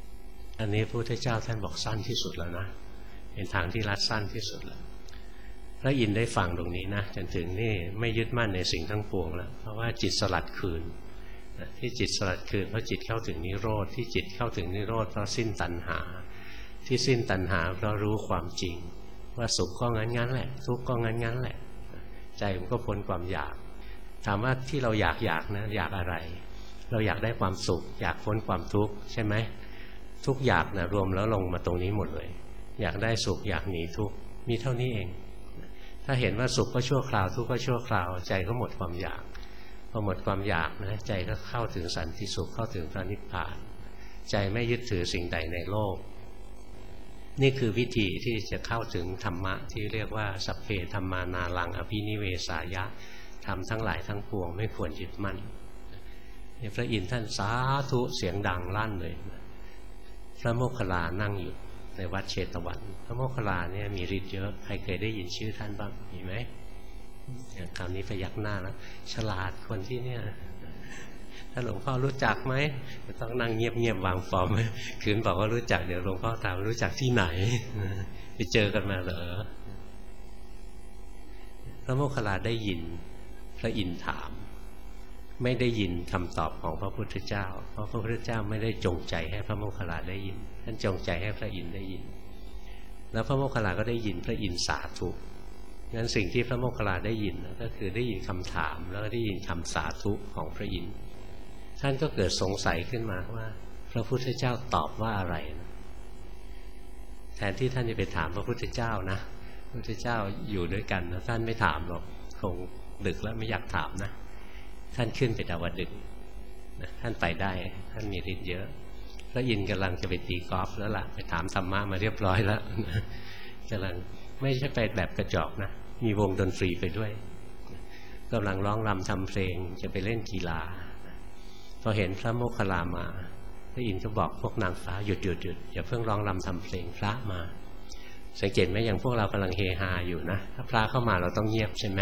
Speaker 1: อันนี้พระพุทธเจ้าท่านบอกสั้นที่สุดแล้วนะเป็นทางที่ลัดสั้นที่สุดแล้วพระอินทร์ได้ฟังตรงนี้นะจนถึงนี่ไม่ยึดมั่นในสิ่งทั้งปวงแล้วเพราะว่าจิตสลัดคืนที่จิตสลัดคืนเพราะจิตเข้าถึงนิโรธที่จิตเข้าถึงนิโรธเพราะสิ้นตัณหาที่สิ้นตัณหาเพราะรู้ความจริงว่าสุขก็งั้นๆแหละทุกข์ก็งั้นๆแหละใจมันก็พ้นความอยากถามว่าที่เราอยากอยากนะอยากอะไรเราอยากได้ความสุขอยากพ้นความทุกข์ใช่ไหมทุกอยากนะรวมแล้วลงมาตรงนี้หมดเลยอยากได้สุขอยากหนีทุกข์มีเท่านี้เองถ้าเห็นว่าสุขก็ชั่วคราวทุกข์ก็ชั่วคราวใจก็หมดความอยากพอหมดความอยากนะใจก็เข้าถึงสันติสุขเข้าถึงพระนิพพานใจไม่ยึดถือสิ่งใดในโลกนี่คือวิธีที่จะเข้าถึงธรรมะที่เรียกว่าสัพเพธัมมานารังอภินิเวสายะธรรมทั้งหลายทั้งปวงไม่ควรยึดมั่นพระอินทร์ท่านสาธุเสียงดังลั่นเลยพระโมคคัลลานั่งอยู่ในวัดเชตวันพระโมคคัลลาเนี่ยมีฤทธิ์เยอะใครเคยได้ยินชื่อท่านบ้างมีไหมคราวนี้พยักหน้าแล้วฉลาดคนที่เนี่ยถ้าหลวงพ่อรู้จักไหมต้องนั่งเงียบๆวางฟอร์มคืนบอกว่ารู้จักเดี๋ยวหลวงพ่อถามรู้จักที่ไหนไปเจอกันมาเหรอพระโมคคัลลาได้ยินพระอินทร์ถามไม่ได้ยินคำตอบของพระพุทธเจ้าเพราะพระพุทธเจ้าไม่ได้จงใจให้พระโมคคัลลาได้ยินท่านจงใจให้พระอินทร์ได้ยินแล้วพระโมคคัลลาก็ได้ยินพระอินทร์สาธุงั้นสิ่งที่พระโมคคัลลาได้ยินก็คือได้ยินคำถามแล้วก็ได้ยินคำสาธุของพระอินทร์ท่านก็เกิดสงสัยขึ้นมาว่าพระพุทธเจ้าตอบว่าอะไรนะแทนที่ท่านจะไปถามพระพุทธเจ้านะพระพุทธเจ้าอยู่ด้วยกันนะท่านไม่ถามหรอกคงดึกแล้วไม่อยากถามนะท่านขึ้นไปดาวดึงนะท่านไปได้ท่านมีฤทธิ์เยอะพระอินทร์กำลังจะไปตีกอล์ฟแล้วล่ะไปถามธรรมะมาเรียบร้อยแล้วกำลังไม่ใช่ไปแบบกระจอกนะมีวงดนตรีไปด้วยกำลังร้องรำทำเพลงจะไปเล่นกีฬาพอเห็นพระโมคคัลลามาพระอินทร์ก็บอกพวกนางฟ้าหยุดหยุดหยุดอย่าเพิ่งร้องรำทำเพลงพระมาสังเกตไหมอย่างพวกเรากำลังเฮฮาอยู่นะถ้าพระเข้ามาเราต้องเงียบใช่ไหม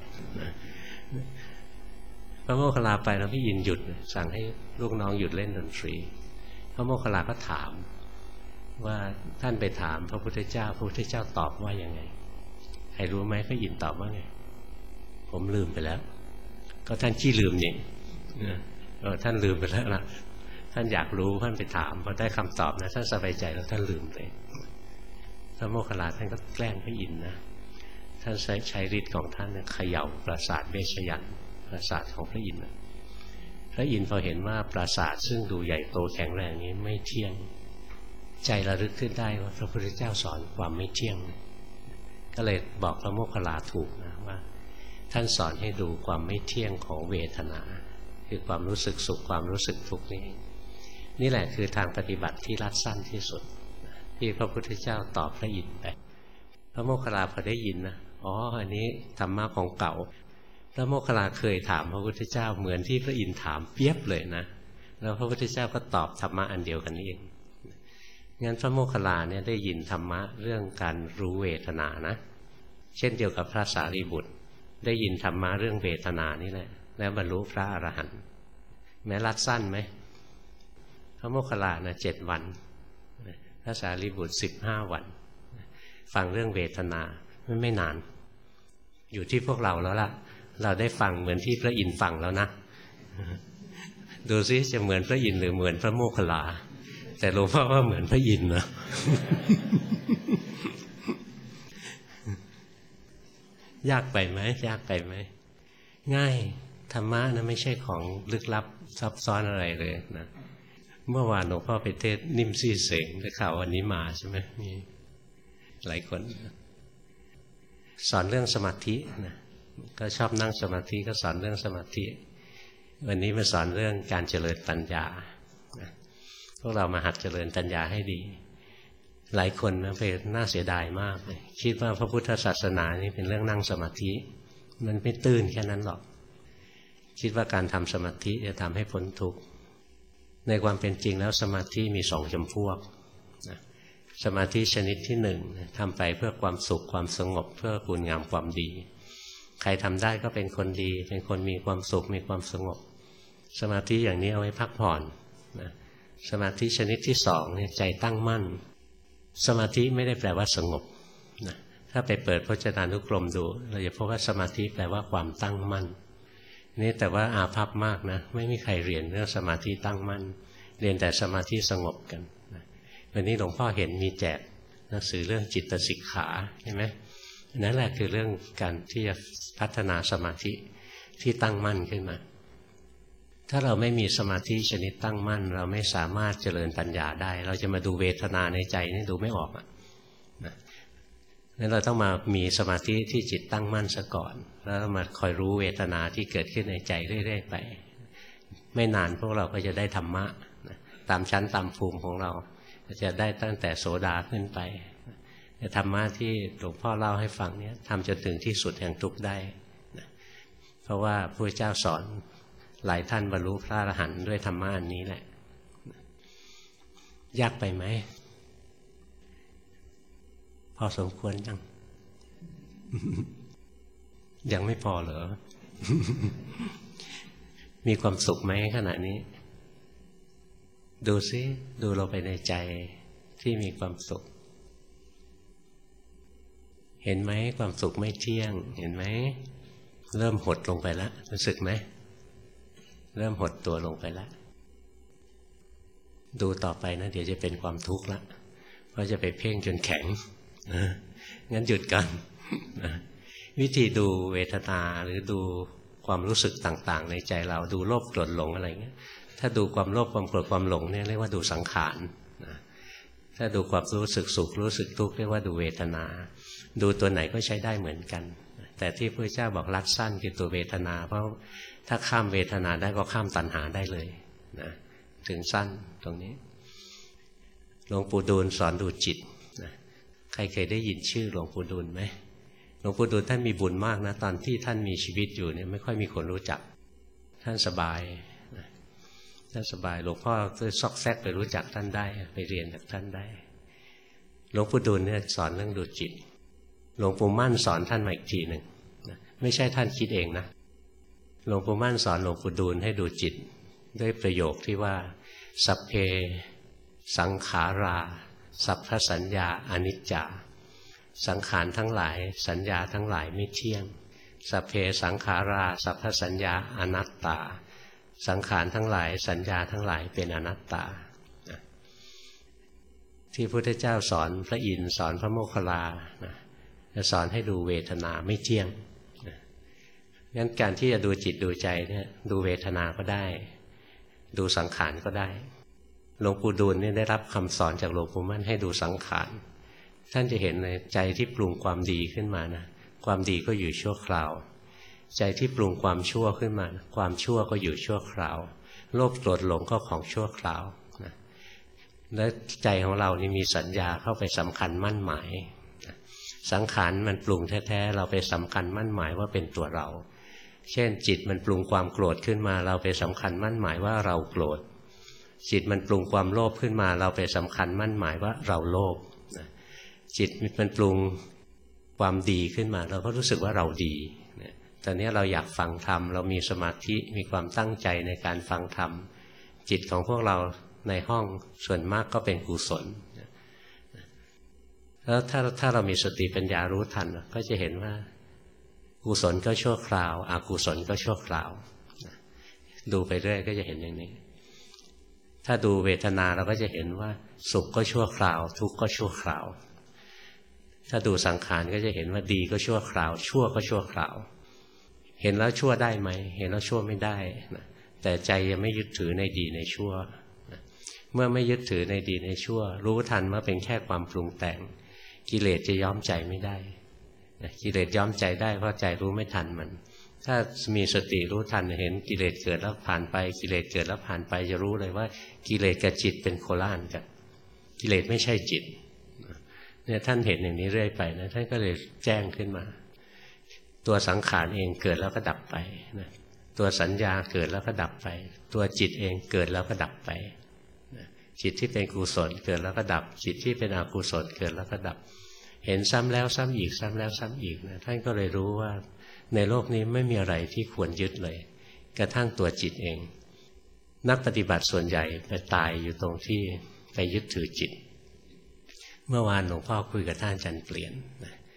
Speaker 1: พระโมคคัลลาไปแล้วพี่อินหยุดสั่งให้ลูกน้องหยุดเล่นดนตรีพระโมคคัลลาก็ถามว่าท่านไปถามพระพุทธเจ้าพระพุทธเจ้าตอบว่ายังไงใครรู้ไหมพระอินทร์ตอบว่าไงผมลืมไปแล้วก็ท่านขี้ลืมนี่เออท่านลืมไปแล้วล่ะท่านอยากรู้ท่านไปถามพอได้คำตอบนะท่านสบายใจแล้วท่านลืมเลยพระโมคคัลลาท่านก็แกล้งพระอินทร์นะท่านใช้ใช้ฤทธิ์ของท่านเขย่าปราสาทเวชยันต์ปราสาทของพระอินทร์พระอินทร์พอเห็นว่าปราสาทซึ่งดูใหญ่โตแข็งแรงนี้ไม่เที่ยงใจระลึกขึ้นได้ว่าพระพุทธเจ้าสอนความไม่เที่ยงก็เลยบอกพระโมคคัลลาถูกนะว่าท่านสอนให้ดูความไม่เที่ยงของเวทนาคือความรู้สึกสุขความรู้สึกทุกข์นี่นี่แหละคือทางปฏิบัติที่รัดสั้นที่สุดที่พระพุทธเจ้าตอบพระอินทร์ไปพระโมคคัลลาพอได้ยินนะอ๋ออันนี้ธรรมะของเก่าพระโมคคัลลาเคยถามพระพุทธเจ้าเหมือนที่พระอินทร์ถามเปียบเลยนะแล้วพระพุทธเจ้าก็ตอบธรรมะอันเดียวกันนี่เองงั้นพระโมคคัลลาเนี่ยได้ยินธรรมะเรื่องการรู้เวทนานะเช่นเดียวกับพระสารีบุตรได้ยินธรรมะเรื่องเวทนานี่แหละแล้วบรรลุพระอรหันต์แม้รัดสั้นไหมพระโมคคัลลานะเจ็ดวันพระสารีบุตรสิบห้าวันฟังเรื่องเวทนาไม่ไม่นานอยู่ที่พวกเราแล้วล่ะเราได้ฟังเหมือนที่พระอินทร์ฟังแล้วนะดูซิจะเหมือนพระอินทร์หรือเหมือนพระโมคคัลลาแต่หลวงพ่อว่าเหมือนพระอินทร์นะยากไปไหมยากไปไหมง่ายธรรมะนะไม่ใช่ของลึกลับซับซ้อนอะไรเลยนะเมื่อวานหลวงพ่อไปเทศนิ่มซี่เสงได้ข่าววันนี้มาใช่ไหมมีหลายคนสอนเรื่องสมาธินะก็ชอบนั่งสมาธิก็สอนเรื่องสมาธิวันนี้มาสอนเรื่องการเจริญปัญญาพวกเรามาหัดเจริญปัญญาให้ดีหลายคนนะเป็นน่าเสียดายมากเลยคิดว่าพระพุทธศาสนานี่เป็นเรื่องนั่งสมาธิมันไม่ตื้นแค่นั้นหรอกคิดว่าการทำสมาธิจะทำให้พ้นทุกข์ในความเป็นจริงแล้วสมาธิมีสองจำพวกสมาธิชนิดที่หนึ่งทำไปเพื่อความสุขความสงบเพื่อคุณงามความดีใครทำได้ก็เป็นคนดีเป็นคนมีความสุขมีความสงบสมาธิอย่างนี้เอาไว้พักผ่อนนะสมาธิชนิดที่สองเนี่ยใจตั้งมั่นสมาธิไม่ได้แปลว่าสงบนะถ้าถ้าไปเปิดพจนานุกรมดูเราจะพบว่าสมาธิแปลว่าความตั้งมั่นนี่แต่ว่าอาภัพมากนะไม่มีใครเรียนเรื่องสมาธิตั้งมั่นเรียนแต่สมาธิสงบกันวันนี้หลวงพ่อเห็นมีแจกหนังสือเรื่องจิตสิกขาใช่ไหมนั่นแหละคือเรื่องการที่จะพัฒนาสมาธิที่ตั้งมั่นขึ้นมาถ้าเราไม่มีสมาธิชนิดตั้งมั่นเราไม่สามารถเจริญปัญญาได้เราจะมาดูเวทนาในใจนี่ดูไม่ออกอ่ะนะงั้นเราต้องมามีสมาธิที่จิตตั้งมั่นซะก่อนแล้วมาคอยรู้เวทนาที่เกิดขึ้นในใจเรื่อยๆไปไม่นานพวกเราก็จะได้ธรรมะนะตามชั้นตามภูมิของเราจะได้ตั้งแต่โสดาขึ้นไปธรรมะที่หลวงพ่อเล่าให้ฟังเนี่ยทำจนถึงที่สุดแห่งทุกข์ได้นะเพราะว่าพระเจ้าสอนหลายท่านบรรลุพระอรหันต์ด้วยธรรมะอันนี้แหละยากไปไหมพอสมควรยัง ยังไม่พอเหรอ มีความสุขไหมขณะนี้ดูซิดูเราไปในใจที่มีความสุขเห็นไหมความสุขไม่เที่ยงเห็นไหมเริ่มหดลงไปแล้วรู้สึกไหมเริ่มหดตัวลงไปแล้วดูต่อไปนะเดี๋ยวจะเป็นความทุกข์ละเพราะจะไปเพ่งจนแข็งงั้นหยุดกันวิธีดูเวทนาหรือดูความรู้สึกต่างๆในใจเราดูโลภโกรธหลงอะไรเงี้ยถ้าดูความโลภความโกรธความหลงเนี่ยเรียกว่าดูสังขารถ้าดูความรู้สึกสุขรู้สึกทุกข์เรียกว่าดูเวทนาดูตัวไหนก็ใช้ได้เหมือนกันแต่ที่พระเจ้าบอกรัดสั้นคือตัวเวทนาเพราะถ้าข้ามเวทนาได้ก็ข้ามตัณหาได้เลยนะถึงสั้นตรงนี้หลวงปู่ดูลสอนดูจิตนะใครเคยได้ยินชื่อหลวงปู่ดูลไหมหลวงปู่ดูลท่านมีบุญมากนะตอนที่ท่านมีชีวิตอยู่เนี่ยไม่ค่อยมีคนรู้จักท่านสบายนะท่านสบายหลวงพ่อก็ซอกแซกไปรู้จักท่านได้ไปเรียนจากท่านได้หลวงปู่ดูลเนี่ยสอนเรื่องดูจิตหลวงปู่มั่นสอนท่านมาอีกทีหนึ่งนะไม่ใช่ท่านคิดเองนะหลวงปู่มั่นสอนหลวงปู่ดูลให้ดูจิตด้วยประโยคที่ว่าสัพเพสังขาราสัพพสัญญาอนิจจาสังขารทั้งหลายสัญญาทั้งหลายไม่เที่ยงสัพเพสังขาราสัพพสัญญาอนัตตาสังขารทั้งหลายสัญญาทั้งหลายเป็นอนัตตาที่พระพุทธเจ้าสอนพระอินทร์สอนพระโมคคัลลาจะสอนให้ดูเวทนาไม่เที่ยงงั้นการที่จะดูจิตดูใจเนี่ยดูเวทนาก็ได้ดูสังขารก็ได้หลวงปู่ดูลเนี่ยได้รับคำสอนจากหลวงปู่มั่นให้ดูสังขารท่านจะเห็นในใจที่ปรุงความดีขึ้นมานะความดีก็อยู่ชั่วคราวใจที่ปรุงความชั่วขึ้นมาความชั่วก็อยู่ชั่วคราวโลภโกรธหลงก็ของชั่วคราวนะและใจของเรานี่มีสัญญาเข้าไปสำคัญมั่นหมายสังขารมันปรุงแท้ๆเราไปสำคัญมั่นหมายว่าเป็นตัวเราเช่นจิตมันปรุงความโกรธขึ้นมาเราไปสำคัญมั่นหมายว่าเราโกรธจิตมันปรุงความโลภขึ้นมาเราไปสำคัญมั่นหมายว่าเราโลภจิตมันปรุงความดีขึ้นมาเราก็รู้สึกว่าเราดีตอนนี้เราอยากฟังธรรมเรามีสมาธิมีความตั้งใจในการฟังธรรมจิตของพวกเราในห้องส่วนมากก็เป็นกุศลแล้วถ้าถ้าเรามีสติปัญญารู้ทันก็จะเห็นว่ากุศลก็ชั่วคราวอกุศลก็ชั่วคราวดูไปเรื่อยก็จะเห็นอย่างนี้ถ้าดูเวทนาเราก็จะเห็นว่าสุขก็ชั่วคราวทุกข์ก็ชั่วคราวถ้าดูสังขารก็จะเห็นว่าดีก็ชั่วคราวชั่วก็ชั่วคราวเห็นแล้วชั่วได้ไหมเห็นแล้วชั่วไม่ได้นะแต่ใจยังไม่ยึดถือในดีในชั่วนะเมื่อไม่ยึดถือในดีในชั่วรู้ทันว่าเป็นแค่ความปรุงแต่งกิเลสจะย้อมใจไม่ได้นะกิเลสย้อมใจได้เพราะใจรู้ไม่ทันมันถ้ามีสติรู้ทันเห็นกิเลสเกิดแล้วผ่านไปกิเลสเกิดแล้วผ่านไปจะรู้เลยว่ากิเลสกับจิตเป็นโคละอันกันกิเลสไม่ใช่จิตเนี่ยท่านเห็นอย่างนี้เรื่อยไปนะท่านก็เลยแจ้งขึ้นมาตัวสังขารเองเกิดแล้วก็ดับไปนะตัวสัญญาเกิดแล้วก็ดับไปตัวจิตเองเกิดแล้วก็ดับไปนะจิตที่เป็นกุศลเกิดแล้วก็ดับจิตที่เป็นอกุศลเกิดแล้วก็ดับเห็นซ้ำแล้วซ้ำอีกซ้ำแล้วซ้ำอีกนะท่านก็เลยรู้ว่าในโลกนี้ไม่มีอะไรที่ควรยึดเลยกระทั่งตัวจิตเองนักปฏิบัติส่วนใหญ่ไปตายอยู่ตรงที่ไปยึดถือจิตเมื่อวานหลวงพ่อคุยกับท่านอาจารย์เปลี่ยนนะ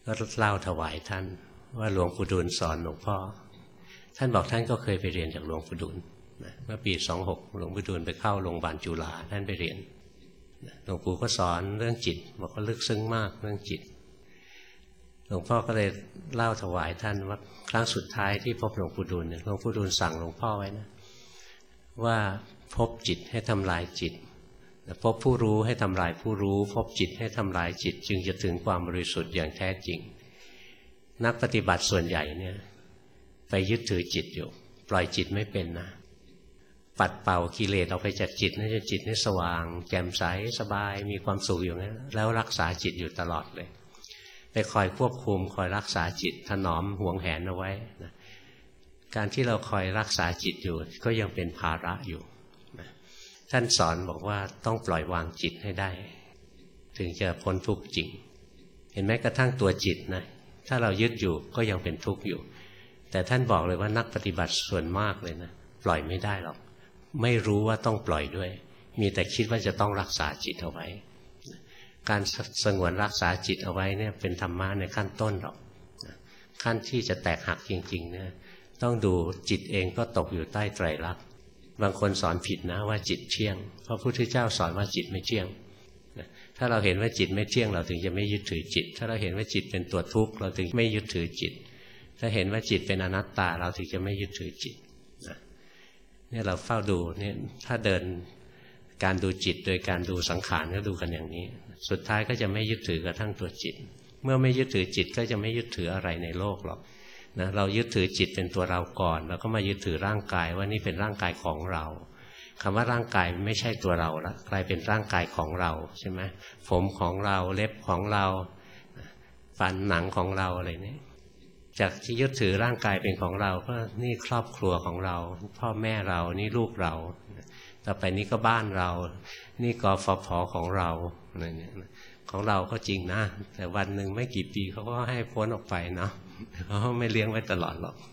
Speaker 1: ก็เล่าถวายท่านว่าหลวงปู่ดูลสอนหลวงพ่อท่านบอกท่านก็เคยไปเรียนจากหลวงปู่ดูลเมื่อปีสองหกหลวงปู่ดูลไปเข้าโรงพยาบาลจุฬาท่านไปเรียนหลวงปู่ก็สอนเรื่องจิตบอกว่าลึกซึ้งมากเรื่องจิตหลวงพ่อก็เลยเล่าถวายท่านว่าครั้งสุดท้ายที่พบหลวงปู่ดูลเนี่ยหลวงปู่ดูลสั่งหลวงพ่อไว้นะว่าพบจิตให้ทำลายจิตพบผู้รู้ให้ทำลายผู้รู้พบจิตให้ทำลายจิตจึงจะถึงความบริสุทธิ์อย่างแท้จริงนักปฏิบัติส่วนใหญ่เนี่ยไปยึดถือจิตอยู่ปล่อยจิตไม่เป็นนะปัดเป่ากิเลสออกไปจากจิตนั่นจะจิตนี่สว่างแจ่มใสสบายมีความสุขอยู่นั้นแล้วรักษาจิตอยู่ตลอดเลยไปคอยควบคุมคอยรักษาจิตถนอมห่วงแหนเอาไว้นะการที่เราคอยรักษาจิตอยู่ก็ยังเป็นภาระอยู่นะท่านสอนบอกว่าต้องปล่อยวางจิตให้ได้ถึงจะพ้นทุกข์จริงเห็นไหมกระทั่งตัวจิตนะถ้าเรายึดอยู่ก็ยังเป็นทุกข์อยู่แต่ท่านบอกเลยว่านักปฏิบัติส่วนมากเลยนะปล่อยไม่ได้หรอกไม่รู้ว่าต้องปล่อยด้วยมีแต่คิดว่าจะต้องรักษาจิตเอาไว้การสงวนรักษาจิตเอาไว้เนี่ยเป็นธรรมะในขั้นต้นหรอกขั้นที่จะแตกหักจริงๆเนี่ยต้องดูจิตเองก็ตกอยู่ใต้ไตรลักษณ์บางคนสอนผิดนะว่าจิตเที่ยงพระพุทธเจ้าสอนว่าจิตไม่เที่ยงถ้าเราเห็นว่าจิตไม่เที่ยงเราถึงจะไม่ยึดถือจิตถ้าเราเห็นว่าจิตเป็นตัวทุกข์เราถึงไม่ยึดถือจิตถ้าเห็นว่าจิตเป็นอนัตตาเราถึงจะไม่ยึดถือจิตเนี่ยเราเฝ้าดูเนี่ยถ้าเดินการดูจิตโดยการดูสังขารก็ดูกันอย่างนี้สุดท้ายก็จะไม่ยึดถือกระทั่งตัวจิตเมื่อไม่ยึดถือจิตก็จะไม่ยึดถืออะไรในโลกหรอกนะเรายึดถือจิตเป็นตัวเราก่อนแล้วก็มายึดถือร่างกายว่านี่เป็นร่างกายของเราคำว่าร่างกายไม่ใช่ตัวเราละกลายเป็นร่างกายของเราใช่ไหมผมของเราเล็บของเราฟันหนังของเราอะไรนี่จากที่ยึดถือร่างกายเป็นของเราก็นี่ครอบครัวของเราพ่อแม่เรานี่ลูกเราต่อไปนี้ก็บ้านเรานี่กฟผของเราอะไรเนี่ยของเราก็จริงนะแต่วันหนึ่งไม่กี่ปีเขาก็ให้พ้นออกไปเนาะเขาไม่เลี้ยงไว้ตลอดหรอก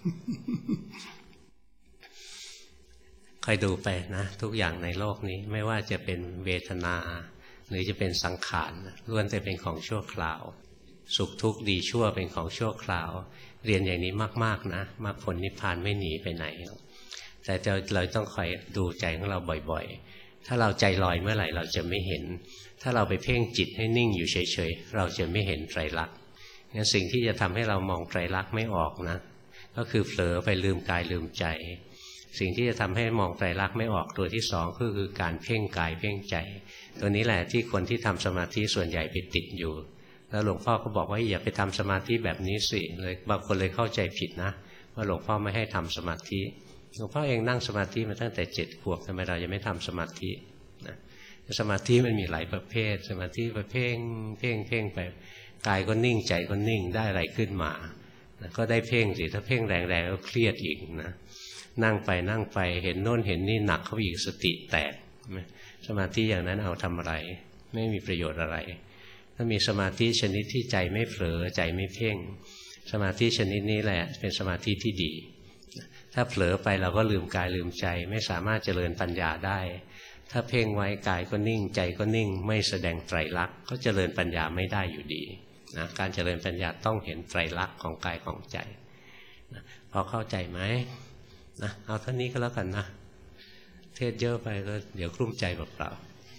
Speaker 1: คอยดูไปนะทุกอย่างในโลกนี้ไม่ว่าจะเป็นเวทนาหรือจะเป็นสังขารล้วนแต่เป็นของชั่วคราวสุขทุกข์ดีชั่วเป็นของชั่วคราวเรียนอย่างนี้มากๆนะมรรคผลนิพพานไม่หนีไปไหนแต่เราต้องคอยดูใจของเราบ่อยๆถ้าเราใจลอยเมื่อไหร่เราจะไม่เห็นถ้าเราไปเพ่งจิตให้นิ่งอยู่เฉยๆเราจะไม่เห็นไตรลักษณ์งั้นสิ่งที่จะทำให้เรามองไตรลักษณ์ไม่ออกนะก็คือเผลอไปลืมกายลืมใจสิ่งที่จะทำให้มองไตรลักษณ์ไม่ออกตัวที่สองก็คือการเพ่งกายเพ่งใจตัวนี้แหละที่คนที่ทำสมาธิส่วนใหญ่ไปติดอยู่แล้วหลวงพ่อก็บอกว่าอย่าไปทำสมาธิแบบนี้สิเลยบางคนเลยเข้าใจผิดนะว่าหลวงพ่อไม่ให้ทำสมาธิหลวงพ่อเองนั่งสมาธิมาตั้งแต่เจ็ดขวบทำไมเรายังไม่ทำสมาธินะสมาธิมันมีหลายประเภทสมาธิไปเพ่งเพ่งเพ่งไปกายก็นิ่งใจก็นิ่งได้อะไรขึ้นมานะก็ได้เพ่งสิถ้าเพ่งแรงๆก็เครียดอีกนะนั่งไปนั่งไปเห็นโน่นเห็นนี่หนักเข้าอีกสติแตกสมาธิอย่างนั้นเอาทำอะไรไม่มีประโยชน์อะไรถ้ามีสมาธิชนิดที่ใจไม่เผลอใจไม่เพ่งสมาธิชนิดนี้แหละเป็นสมาธิที่ดีถ้าเผลอไปเราก็ลืมกายลืมใจไม่สามารถเจริญปัญญาได้ถ้าเพ่งไว้กายก็นิ่งใจก็นิ่งไม่แสดงไตรลักษณ์ก็เจริญปัญญาไม่ได้อยู่ดีนะการเจริญปัญญาต้องเห็นไตรลักษณ์ของกายของใจนะพอเข้าใจไหมนะเอาเท่านี้ก็แล้วกันนะเทศเยอะไปก็เดี๋ยวกลุ้มใจเปล่า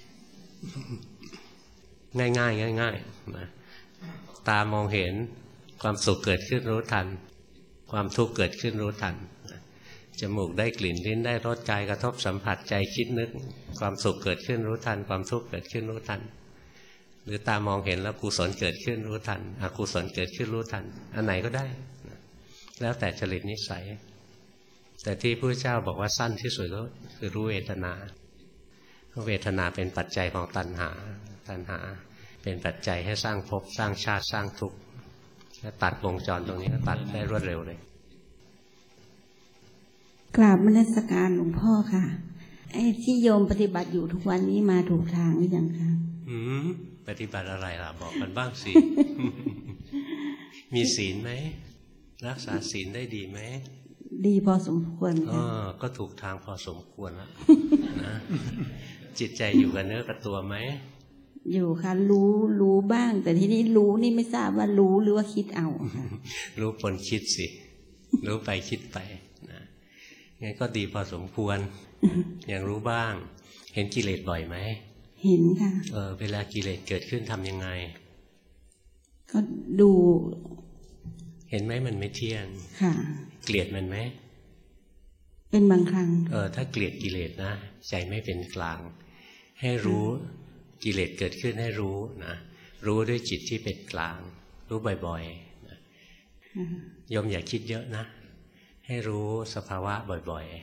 Speaker 1: ๆง่ายง่ายง่ายง่ายนะตามองเห็นความสุขเกิดขึ้นรู้ทันความทุกข์เกิดขึ้นรู้ทันจมูกได้กลิ่นลิ้นได้รสกายกระทบสัมผัสใจคิดนึกความสุขเกิดขึ้นรู้ทันความทุกข์เกิดขึ้นรู้ทันหรือตามองเห็นแล้วกุศลเกิดขึ้นรู้ทันอกุศลเกิดขึ้นรู้ทันอันไหนก็ได้แล้วแต่จริตนิสัยแต่ที่พระเจ้าบอกว่าสั้นที่สุดก็คือรู้เวทนาเพราะเวทนาเป็นปัจจัยของตัณหาตัณหาเป็นปัจจัยให้สร้างภพสร้างชาติสร้างทุกข์ถ้าตัดวงจรตรงนี้ก็ตัดได้รวดเร็วเลย
Speaker 2: กราบนมัสการหลวงพ่อค่ะไอ้ที่โยมปฏิบัติอยู่ทุกวันนี้มาถูกทางหรือยังคะ
Speaker 1: อืมปฏิบัติอะไรล่ะบอกกันบ้างสิ มีศีลไหมรักษาศีลได้ดีไหม
Speaker 2: ดีพอสมควรค่ะ
Speaker 1: ก็ถูกทางพอสมควรแล้วนะจิตใจอยู่กับเนื้อกับตัวไหม
Speaker 2: อยู่ค่ะรู้รู้บ้าง แต่ที่นี่รู้นี่ไม่ทราบว่ารู้หรือว่าคิดเอาค่ะ
Speaker 1: รู้ปนคิดสิ รู้ไปคิดไปนะงั้นก็ดีพอสมควร อย่างรู้บ้าง เห็นกิเลสบ่อยไหม
Speaker 2: เห็นค่ะ
Speaker 1: เออเวลากิเลสเกิดขึ้นทำยังไง
Speaker 2: ก็ดู
Speaker 1: เห็นไหมมันไม่เที่ยง
Speaker 2: ค่ะ
Speaker 1: เกลียดมันไหม
Speaker 2: เป็นบางครั้ง
Speaker 1: เออถ้าเกลียดกิเลสนะใจไม่เป็นกลางให้รู้กิเลสเกิดขึ้นให้รู้นะรู้ด้วยจิตที่เป็นกลางรู้บ่อยๆนะโยมอย่าคิดเยอะนะให้รู้สภาวะบ่อย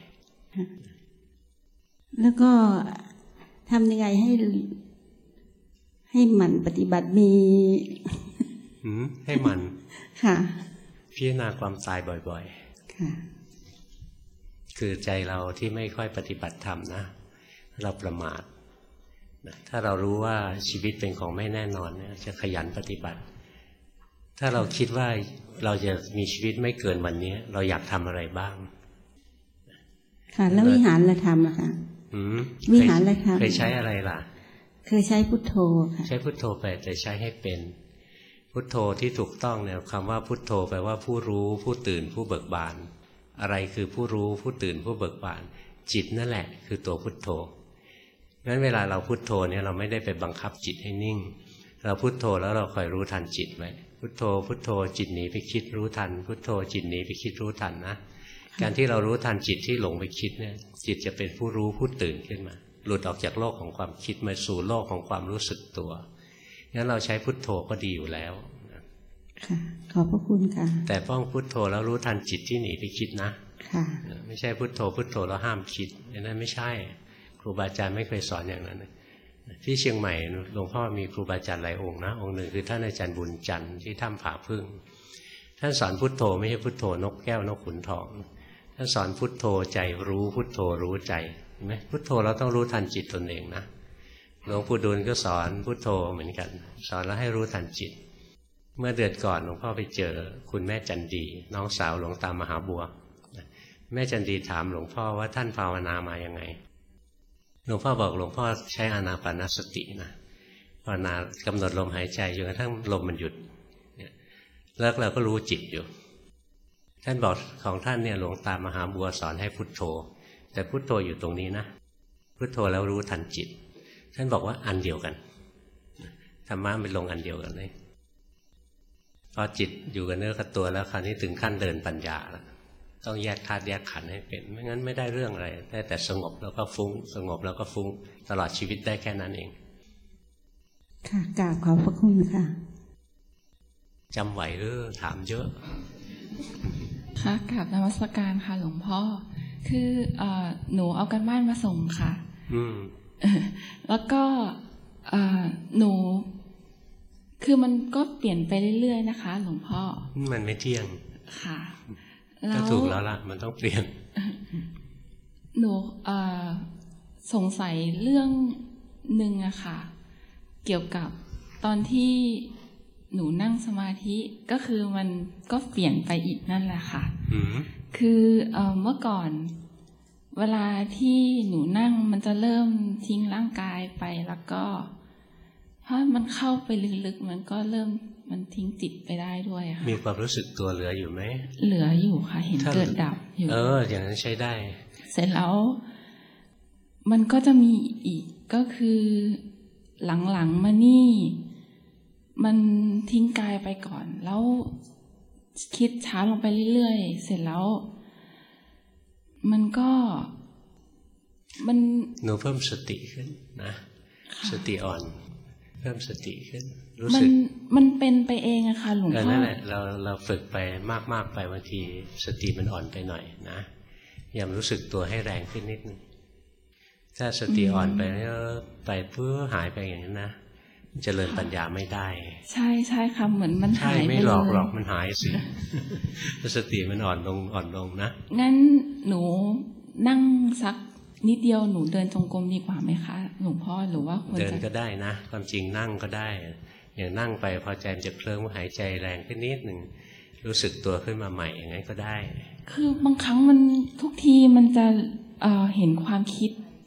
Speaker 2: ๆแล้วก็ทำยังไงให้ให้หมั่นปฏิบัติมี
Speaker 1: หืมให้มัน
Speaker 2: ค่ะ
Speaker 1: พิจารณาความตายบ่อยๆค่ะคือใจเราที่ไม่ค่อยปฏิบัติธรรมนะเราประมาทถ้าเรารู้ว่าชีวิตเป็นของไม่แน่นอนเนี่ยจะขยันปฏิบัติถ้าเราคิดว่าเราจะมีชีวิตไม่เกินวันนี้เราอยากทำอะไรบ้าง
Speaker 2: ค่ะแล้ววิหารละธรรมล่ะคะวิหารละธรรม
Speaker 1: เคยใช้อะไรล่ะ
Speaker 2: เคยใช้พุทโธค่ะ
Speaker 1: ใช้พุทโธไปแต่ใช้ให้เป็นพุทโธที่ถูกต้องเนี่ยคำว่าพุทโธแปลว่าผู้รู้ผู้ตื่นผู้เบิกบานอะไรคือผู้รู้ผู้ตื่นผู้เบิกบานจิตนั่นแหละคือตัวพุทโธงั้นเวลาเราพุทโธเนี่ยเราไม่ได้ไปบังคับจิตให้นิ่งเราพุทโธแล้วเราคอยรู้ทันจิตไว้พุทโธพุทโธจิตหนีไปคิดรู้ทันพุทโธจิตหนีไปคิดรู้ทันนะการที่เรารู้ทันจิตที่หลงไปคิดเนี่ยจิตจะเป็นผู้รู้ผู้ตื่นขึ้นมาหลุดออกจากโลกของความคิดมาสู่โลกของความรู้สึกตัวงั้นเราใช้พุทโธก็ดีอยู่แล้ว
Speaker 2: ค่ะขอบพระคุณค่ะ
Speaker 1: แต่ป้องพุทโธแล้วรู้ทันจิตที่หนีไปคิดนะ
Speaker 2: ค่ะ
Speaker 1: ไม่ใช่พุทโธพุทโธแล้วห้ามคิดอันนั้นไม่ใช่ครูบาอาจารย์ไม่เคยสอนอย่างนั้นที่เชียงใหม่หลวงพ่อมีครูบาอาจารย์หลายองค์นะองค์หนึ่งคือท่านอาจารย์บุญจันทร์ที่ถ้ำผาพึ่งท่านสอนพุทโธไม่ใช่พุทโธนกแก้วนกขุนทองท่านสอนพุทโธใจรู้พุทโธรู้ใจเห็นไหมพุทโธเราต้องรู้ทันจิตตนเองนะหลวงปู่ดูลย์ก็สอนพุทโธเหมือนกันสอนแล้วให้รู้ทันจิตเมื่อเดือนก่อนหลวงพ่อไปเจอคุณแม่จันดีน้องสาวหลวงตามหาบัวแม่จันดีถามหลวงพ่อว่าท่านภาวนามายังไงหลวงพ่อบอกหลวงพ่อใช้อานาปานสตินะภาวนากำหนดลมหายใจจนกระทั่งลมมันหยุดแล้วเราก็รู้จิตอยู่ท่านบอกของท่านเนี่ยหลวงตามหาบัวสอนให้พุทโธแต่พุทโธอยู่ตรงนี้นะพุทโธแล้วรู้ทันจิตท่านบอกว่าอันเดียวกันธรรมะมันลงอันเดียวกันเลยพอจิตอยู่กับเนื้อกับตัวแล้วคราวนี้ถึงขั้นเดินปัญญาแล้วต้องแยกธาตุแยกขันธ์ให้เป็นไม่งั้นไม่ได้เรื่องอะไรได้แต่สงบแล้วก็ฟุ้งสงบแล้วก็ฟุ้งตลอดชีวิตได้แค่นั้นเอง
Speaker 2: ค่ะกราบขอบพระคุณค่ะ
Speaker 1: จำไหวหรือถามเยอะ
Speaker 3: ค่ะกราบนมัสการค่ะหลวงพ่อคือเอ่อหนูเอากันบ้านมาส่งค่ะ
Speaker 1: อืม
Speaker 3: แล้วก็เอ่อหนูคือมันก็เปลี่ยนไปเรื่อยๆนะคะหลวงพ่อ
Speaker 1: มันไม่เที่ยง
Speaker 3: ค่ะ
Speaker 1: ก็ถูกแล้วล่ะมันต้องเปลี่ยน
Speaker 3: หนูสงสัยเรื่องหนึ่งอะค่ะเกี่ยวกับตอนที่หนูนั่งสมาธิก็คือมันก็เปลี่ยนไปอีกนั่นแหละค่ะคือเมื่อก่อนเวลาที่หนูนั่งมันจะเริ่มทิ้งร่างกายไปแล้วก็ถ้ามันเข้าไปลึกๆมันก็เริ่มมันทิ้งจิตไปได้ด้วยค่ะ
Speaker 1: มีความรู้สึกตัวเหลืออยู่ไหม
Speaker 3: เหลืออยู่ค่ะเห็นเกิดดับอยู่
Speaker 1: เอออย่างนั้นใช้ได้
Speaker 3: เสร็จแล้วมันก็จะมีอีกก็คือหลังๆมานี่มันทิ้งกายไปก่อนแล้วคิดช้าลงไปเรื่อยๆเสร็จแล้วมันก็มัน
Speaker 1: หนูเพิ่มสติขึ้นนะสติอ่อนเพิ่มสติขึ้นรู้
Speaker 3: สึกมันเป็นไปเองอะค่ะหลวงพ่อ
Speaker 1: นั่นแหละเราเราฝึกไปมากๆไปบางทีสติมันอ่อนไปหน่อยนะอย่ารู้สึกตัวให้แรงขึ้นนิดนึงถ้าสติอ่อนไปแล้วไปเพื่อหายไปอย่างนั้นนะเจริญปัญญาไม่ได้
Speaker 3: ใช่ใช่ค่ะเหมือนมันหายไปเลย
Speaker 1: ไม่หลอกหรอกมันหายสิสติมันอ่อนลงอ่อนลงนะ
Speaker 3: งั้นหนูนั่งสักนิดเดียวหนูเดินจงกรมดีกว่าไหมคะหลวงพ่อหรือว่าควรจะ
Speaker 1: เดินก็ได้นะความจริงนั่งก็ได้อย่างนั่งไปพอใจจะเคลิ้มหายใจแรงขึ้นนิดหนึ่งรู้สึกตัวขึ้นมาใหม่อย่างนั้นก็ได้
Speaker 3: คือบางครั้งมันทุกทีมันจะเอ่อเห็นความคิด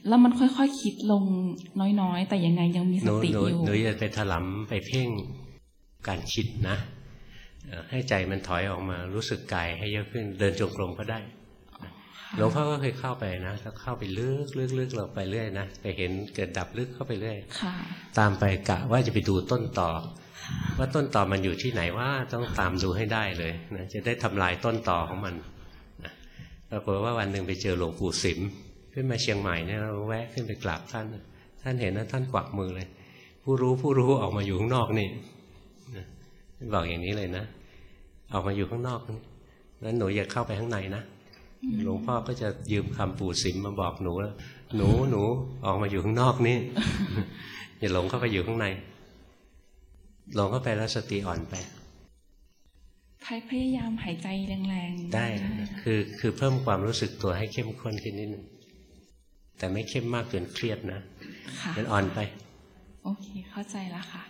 Speaker 3: แล้วมันค่อยๆ ค, คิดลงน้อยๆแต่ยังไงยังมีสติอยู่
Speaker 1: หนูอย่าไปถลำไปเพ่งการคิดนะให้ใจมันถอยออกมารู้สึกกายให้เยอะขึ้นเดินจงกรมก็ได้หลวงพ่อก็เคยเข้าไปนะแล้วเข้าไปลึกลึกลึกเราไปเรื่อยนะไปเห็นเกิดดับลึกเข้าไปเรื่อยตามไปกะว่าจะไปดูต้นต่อว่าต้นต่อมันอยู่ที่ไหนว่าต้องตามดูให้ได้เลยนะจะได้ทำลายต้นต่อของมันนะปรากฏว่าวันหนึ่งไปเจอหลวงปู่สิมขึ้นมาเชียงใหม่เนี่ยเราแวะขึ้นไปกราบท่านท่านเห็นนะท่านกวักมือเลยผู้รู้ผู้รู้ออกมาอยู่ข้างนอกนี่บอกอย่างนี้เลยนะออกมาอยู่ข้างนอกนั้นหนูอย่าเข้าไปข้างในนะหลวงพ่อก็จะยืมคำปู่สิมมาบอกหนูแล้วหนูหนูออกมาอยู่ข้างนอกนี่อย่าหลงเข้าไปอยู่ข้างในหลงเข้าไปแล้วสติอ่อนไป
Speaker 3: พยายามหายใจแรงๆ
Speaker 1: ได้คือคือเพิ่มความรู้สึกตัวให้เข้มข้นขึ้นนิดนึงแต่ไม่เข้มมากจนเครียดนะมันอ่อนไป
Speaker 3: โอเคเข้าใจแล้วค่ะ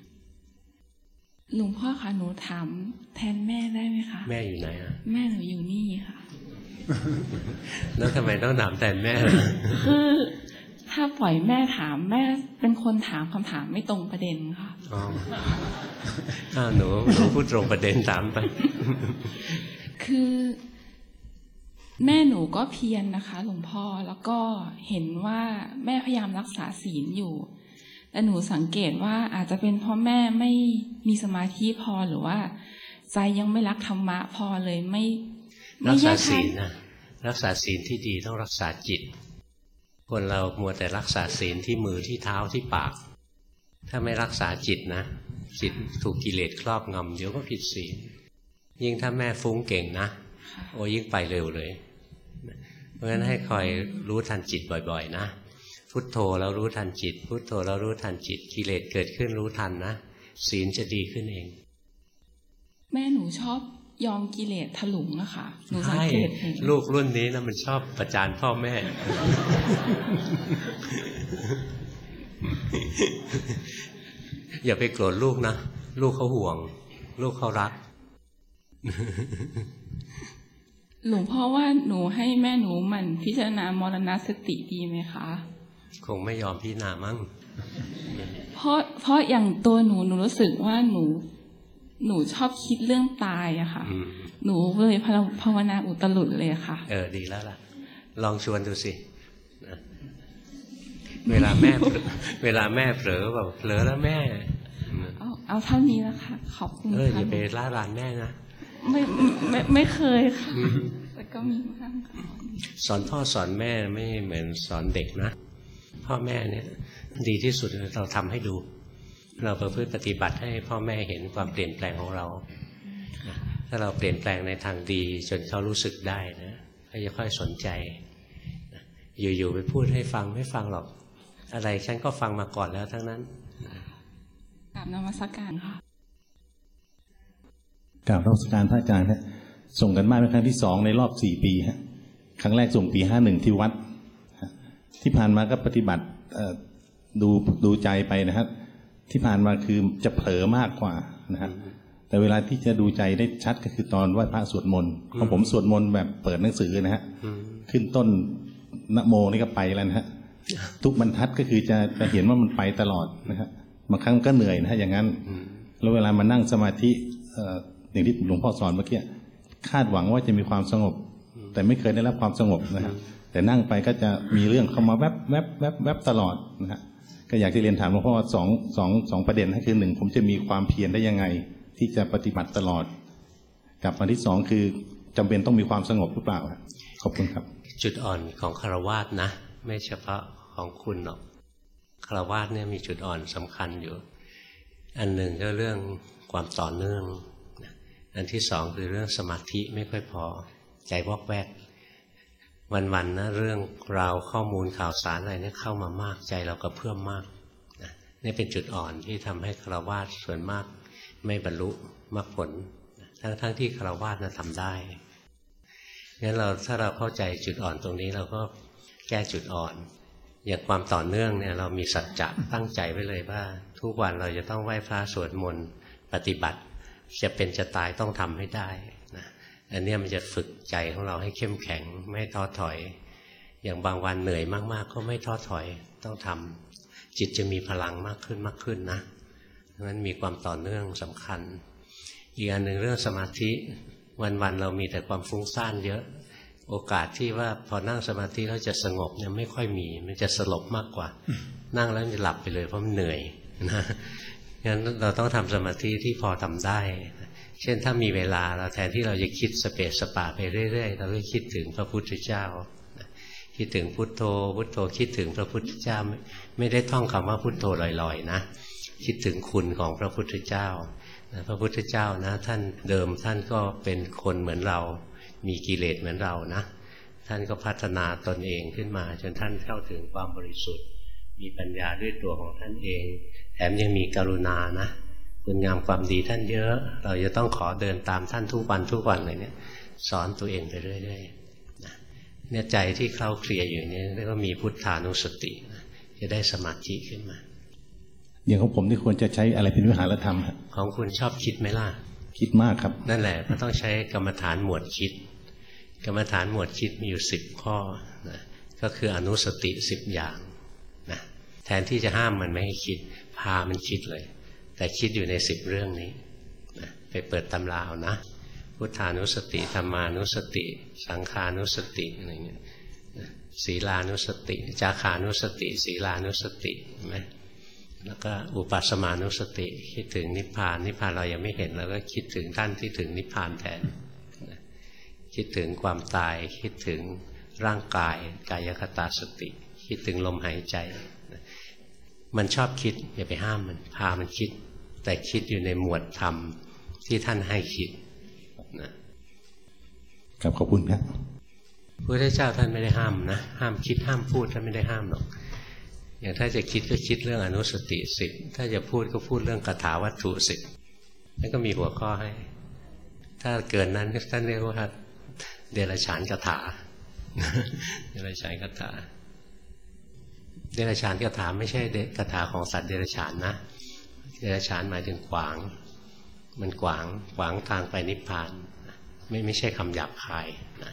Speaker 3: หลวงพ่อคะหนูถามแทนแม่ได้ไหมคะ
Speaker 1: แม่อยู่ไหนอ่ะ
Speaker 3: แม่หนูอยู่นี่ค่ะ
Speaker 1: แล้วทำไมต้องถามแทนแม่
Speaker 3: คือถ้าปล่อยแม่ถามแม่เป็นคนถามคำถามไม่ตรงประเด็นค่ะ
Speaker 1: อ๋ออ้าวหนูหนูพูดตรงประเด็นถามไป
Speaker 3: คือแม่หนูก็เพียรนะคะหลวงพ่อแล้วก็เห็นว่าแม่พยายามรักษาศีลอยู่แต่หนูสังเกตว่าอาจจะเป็นเพราะแม่ไม่มีสมาธิพอหรือว่าใจยังไม่รักธรรมะพอเลยไม่
Speaker 1: รักษาศีลนะรักษาศีลที่ดีต้องรักษาจิตคนเรามัวแต่รักษาศีลที่มือที่เท้าที่ปากถ้าไม่รักษาจิตนะจิตถูกกิเลสครอบงำเดี๋ยวก็ผิดศีลยิ่งถ้าแม่ฟุ้งเก่งนะโอ้ยิ่งไปเร็วเลยเพราะฉะนั้นให้คอยรู้ทันจิตบ่อยๆนะพุทโธแล้วรู้ทันจิตพุทโธแล้วรู้ทันจิตกิเลสเกิดขึ้นรู้ทันนะศีลจะดีขึ้นเอง
Speaker 3: แม่หนูชอบยอมกิเลสถลุงนะคะหนูสังเกตเห็น
Speaker 1: ลูกรุ่นนี้นะมันชอบประจานพ่อแม่อย่าไปโกรธลูกนะลูกเขาห่วงลูกเขารัก
Speaker 3: หลวงพ่อว่าหนูให้แม่หนูมันพิจารณามรณสติดีไหมคะ
Speaker 1: คงไม่ยอมพิจารณามั้ง
Speaker 3: เพราะเพราะอย่างตัวหนูหนูรู้สึกว่าหนูหนูชอบคิดเรื่องตายอะค่ะหนูเลยภาวนาอุตรุดเลยค่ะ
Speaker 1: เออดีแล้วล่ะลองชวนดูสิเวลาแม่เวลาแม่เผลอแบบเผลอแล้วแม่
Speaker 3: เอาเอาเท่านี้แล้วค่ะขอบคุณค่ะ
Speaker 1: เอออย่าไปล่ารานแม่นะ
Speaker 3: ไม่ไม่ไม่เคยค่ะแต่ก็มีบ้าง
Speaker 1: สอนพ่อสอนแม่ไม่เหมือนสอนเด็กนะพ่อแม่เนี่ยดีที่สุดเราทำให้ดูเราประพฤติปฏิบัติให้พ่อแม่เห็นความเปลี่ยนแปลงของเราถ้าเราเปลี่ยนแปลงในทางดีจนเขารู้สึกได้นะเขาจะค่อยสนใจอยู่ๆไปพูดให้ฟังไม่ฟังหรอกอะไรฉันก็ฟังมาก่อนแล้วทั้งนั้น
Speaker 3: กราบนมัสการค่ะ
Speaker 4: กราบนมัสการพระอาจารย์ฮะส่งกันบ้านเป็นครั้งที่สองในรอบสี่ปีฮะครั้งแรกส่งปีห้าหนึ่งที่วัดที่ผ่านมาก็ปฏิบัติดูดูใจไปนะครับที่ผ่านมาคือจะเผลอมากกว่านะฮะแต่เวลาที่จะดูใจได้ชัดก็คือตอนไหว้พระสวดมนต์ของผมสวดมนต์แบบเปิดหนังสือนะฮะขึ้นต้นนะโมนี่ก็ไปแล้วนะฮะทุกบรรทัดก็คือจะจะเห็นว่ามันไปตลอดนะฮะบางครั้งก็เหนื่อยนะฮะอย่างนั้นแล้วเวลามานั่งสมาธิอย่างที่หลวงพ่อสอนเมื่อกี้คาดหวังว่าจะมีความสงบแต่ไม่เคยได้รับความสงบนะฮะแต่นั่งไปก็จะมีเรื่องเข้ามาแวบแวบแวบแวบตลอดนะฮะก็อยากจะเรียนถามหลวงพ่อสองสองสองประเด็นให้คือหนึ่งผมจะมีความเพียรได้ยังไงที่จะปฏิบัติตลอดกับอันที่สองคือจำเป็นต้องมีความสงบหรือเปล่าขอบคุณครับ
Speaker 1: จุดอ่อนของฆราวาสนะไม่เฉพาะของคุณหรอกฆราวาสเนี่ยมีจุดอ่อนสำคัญอยู่อันหนึ่งก็เรื่องความต่อเนื่องอันที่สองคือเรื่องสมาธิไม่ค่อยพอใจวอกแวกวันๆนะเรื่องราวข้อมูลข่าวสารอะไรนี่เข้ามามากใจเราก็เพิ่มมากนะนี่เป็นจุดอ่อนที่ทำให้ฆราวาสส่วนมากไม่บรรลุมรรคผลทั้งๆที่ฆราวาสนะทำได้งั้นเราถ้าเราเข้าใจจุดอ่อนตรงนี้เราก็แก้จุดอ่อนอย่างความต่อเนื่องเนี่ยเรามีสัจจะตั้งใจไว้เลยว่าทุกวันเราจะต้องไหว้พระสวดมนต์ปฏิบัติจะเป็นจะตายต้องทำให้ได้นะอันนี้มันจะฝึกใจของเราให้เข้มแข็งไม่ท้อถอยอย่างบางวันเหนื่อยมากๆก็ไม่ท้อถอยต้องทำจิตจะมีพลังมากขึ้นมากขึ้นนะนั้นมีความต่อเนื่องสำคัญอีกอันหนึ่งเรื่องสมาธิวันๆเรามีแต่ความฟุ้งซ่านเยอะโอกาสที่ว่าพอนั่งสมาธิแล้วจะสงบเนี่ยไม่ค่อยมีมันจะสลบมากกว่านั่งแล้วจะหลับไปเลยเพราะมันเหนื่อยนะงั้นเราต้องทำสมาธิที่พอทำได้เช่นถ้ามีเวลาเราแทนที่เราจะคิดสเปสสปาไปเรื่อยๆเราก็คิดถึงพระพุทธเจ้าคิดถึงพุทโธพุทโธคิดถึงพระพุทธเจ้าไม่ได้ท่องคำว่าพุทโธลอยๆนะคิดถึงคุณของพระพุทธเจ้าพระพุทธเจ้านะท่านเดิมท่านก็เป็นคนเหมือนเรามีกิเลสเหมือนเรานะท่านก็พัฒนาตนเองขึ้นมาจนท่านเข้าถึงความบริสุทธิ์มีปัญญาด้วยตัวของท่านเองแถมยังมีกรุณานะคุณงามความดีท่านเยอะเราจะต้องขอเดินตามท่านทุกวันทุกวันเลยเนี่ยสอนตัวเองไปเรื่อยๆนะเนี่ยใจที่เคล้าเคลียอยู่นี่เรียกว่ามีพุทธานุสตินะจะได้สมาธิขึ้นมา
Speaker 4: อย่างของผมที่ควรจะใช้อะไรเป็นวิหารธรรมครับ
Speaker 1: ของคุณชอบคิดไหมล่ะ
Speaker 4: คิดมากครับ
Speaker 1: นั่นแหละก็ต้องใช้กรรมฐานหมวดคิดกรรมฐานหมวดคิดมีอยู่สิบข้อนะก็คืออนุสติสิบอย่างนะแทนที่จะห้ามมันไม่ให้คิดพามันคิดเลยแต่คิดอยู่ในสิบเรื่องนี้นะไปเปิดตำราเอานะพุทธานุสติธรรมานุสติสังขานุสติอะไรเงี้ยศีลานุสติจาขานุสติศีลานุสติเห็นไหมแล้วก็อุปัสสมานุสติคิดถึงนิพพานนิพพานเรายังไม่เห็นเราก็คิดถึงท่านที่ถึงนิพพานแทนคิดถึงความตายคิดถึงร่างกายกายคตาสติคิดถึงลมหายใจมันชอบคิดอย่าไปห้ามมันพามันคิดแต่คิดอยู่ในหมวดธรรมที่ท่านให้คิด
Speaker 4: นะครับขอบคุณครับ
Speaker 1: พระพุทธเจ้าท่านไม่ได้ห้ามนะห้ามคิดห้ามพูดท่านไม่ได้ห้ามหรอกอย่างถ้าจะคิดก็คิดเรื่องอนุสติสิบถ้าจะพูดก็พูดเรื่องคาถาวัตถุสิบนั่นก็มีหัวข้อให้ถ้าเกินนั้นท่านเรียกว่าเดรัจฉานคาถาเดรัจฉานคาถาเดรัจฉานคาถาไม่ใช่คาถาของสัตว์เดรัจฉานนะเดรัจฉานหมายถึงขวางมันขวางขวางทางไปนิพพานไม่ไม่ใช่คำหยาบคายนะ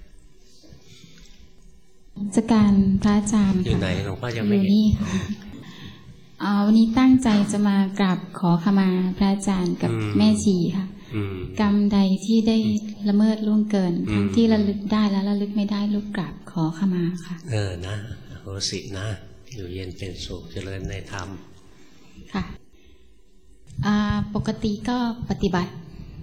Speaker 5: จะการพระอาจารย์
Speaker 1: อยู่ไหนหลวงพ่อยังไม่เห็น
Speaker 5: วันนี้ตั้งใจจะมากราบขอขมาพระอาจารย์กับแม่ชีค่ะกรรมใดที่ได้ละเมิดล่วงเกินทั้งที่ระลึกได้และระลึกไม่ได้ลูกกราบขอขมาค่ะ
Speaker 1: เออนะโหสินะอยู่เย็นเป็นสุขเจริญในธรรม
Speaker 5: ค่ะปกติก็ปฏิบัติ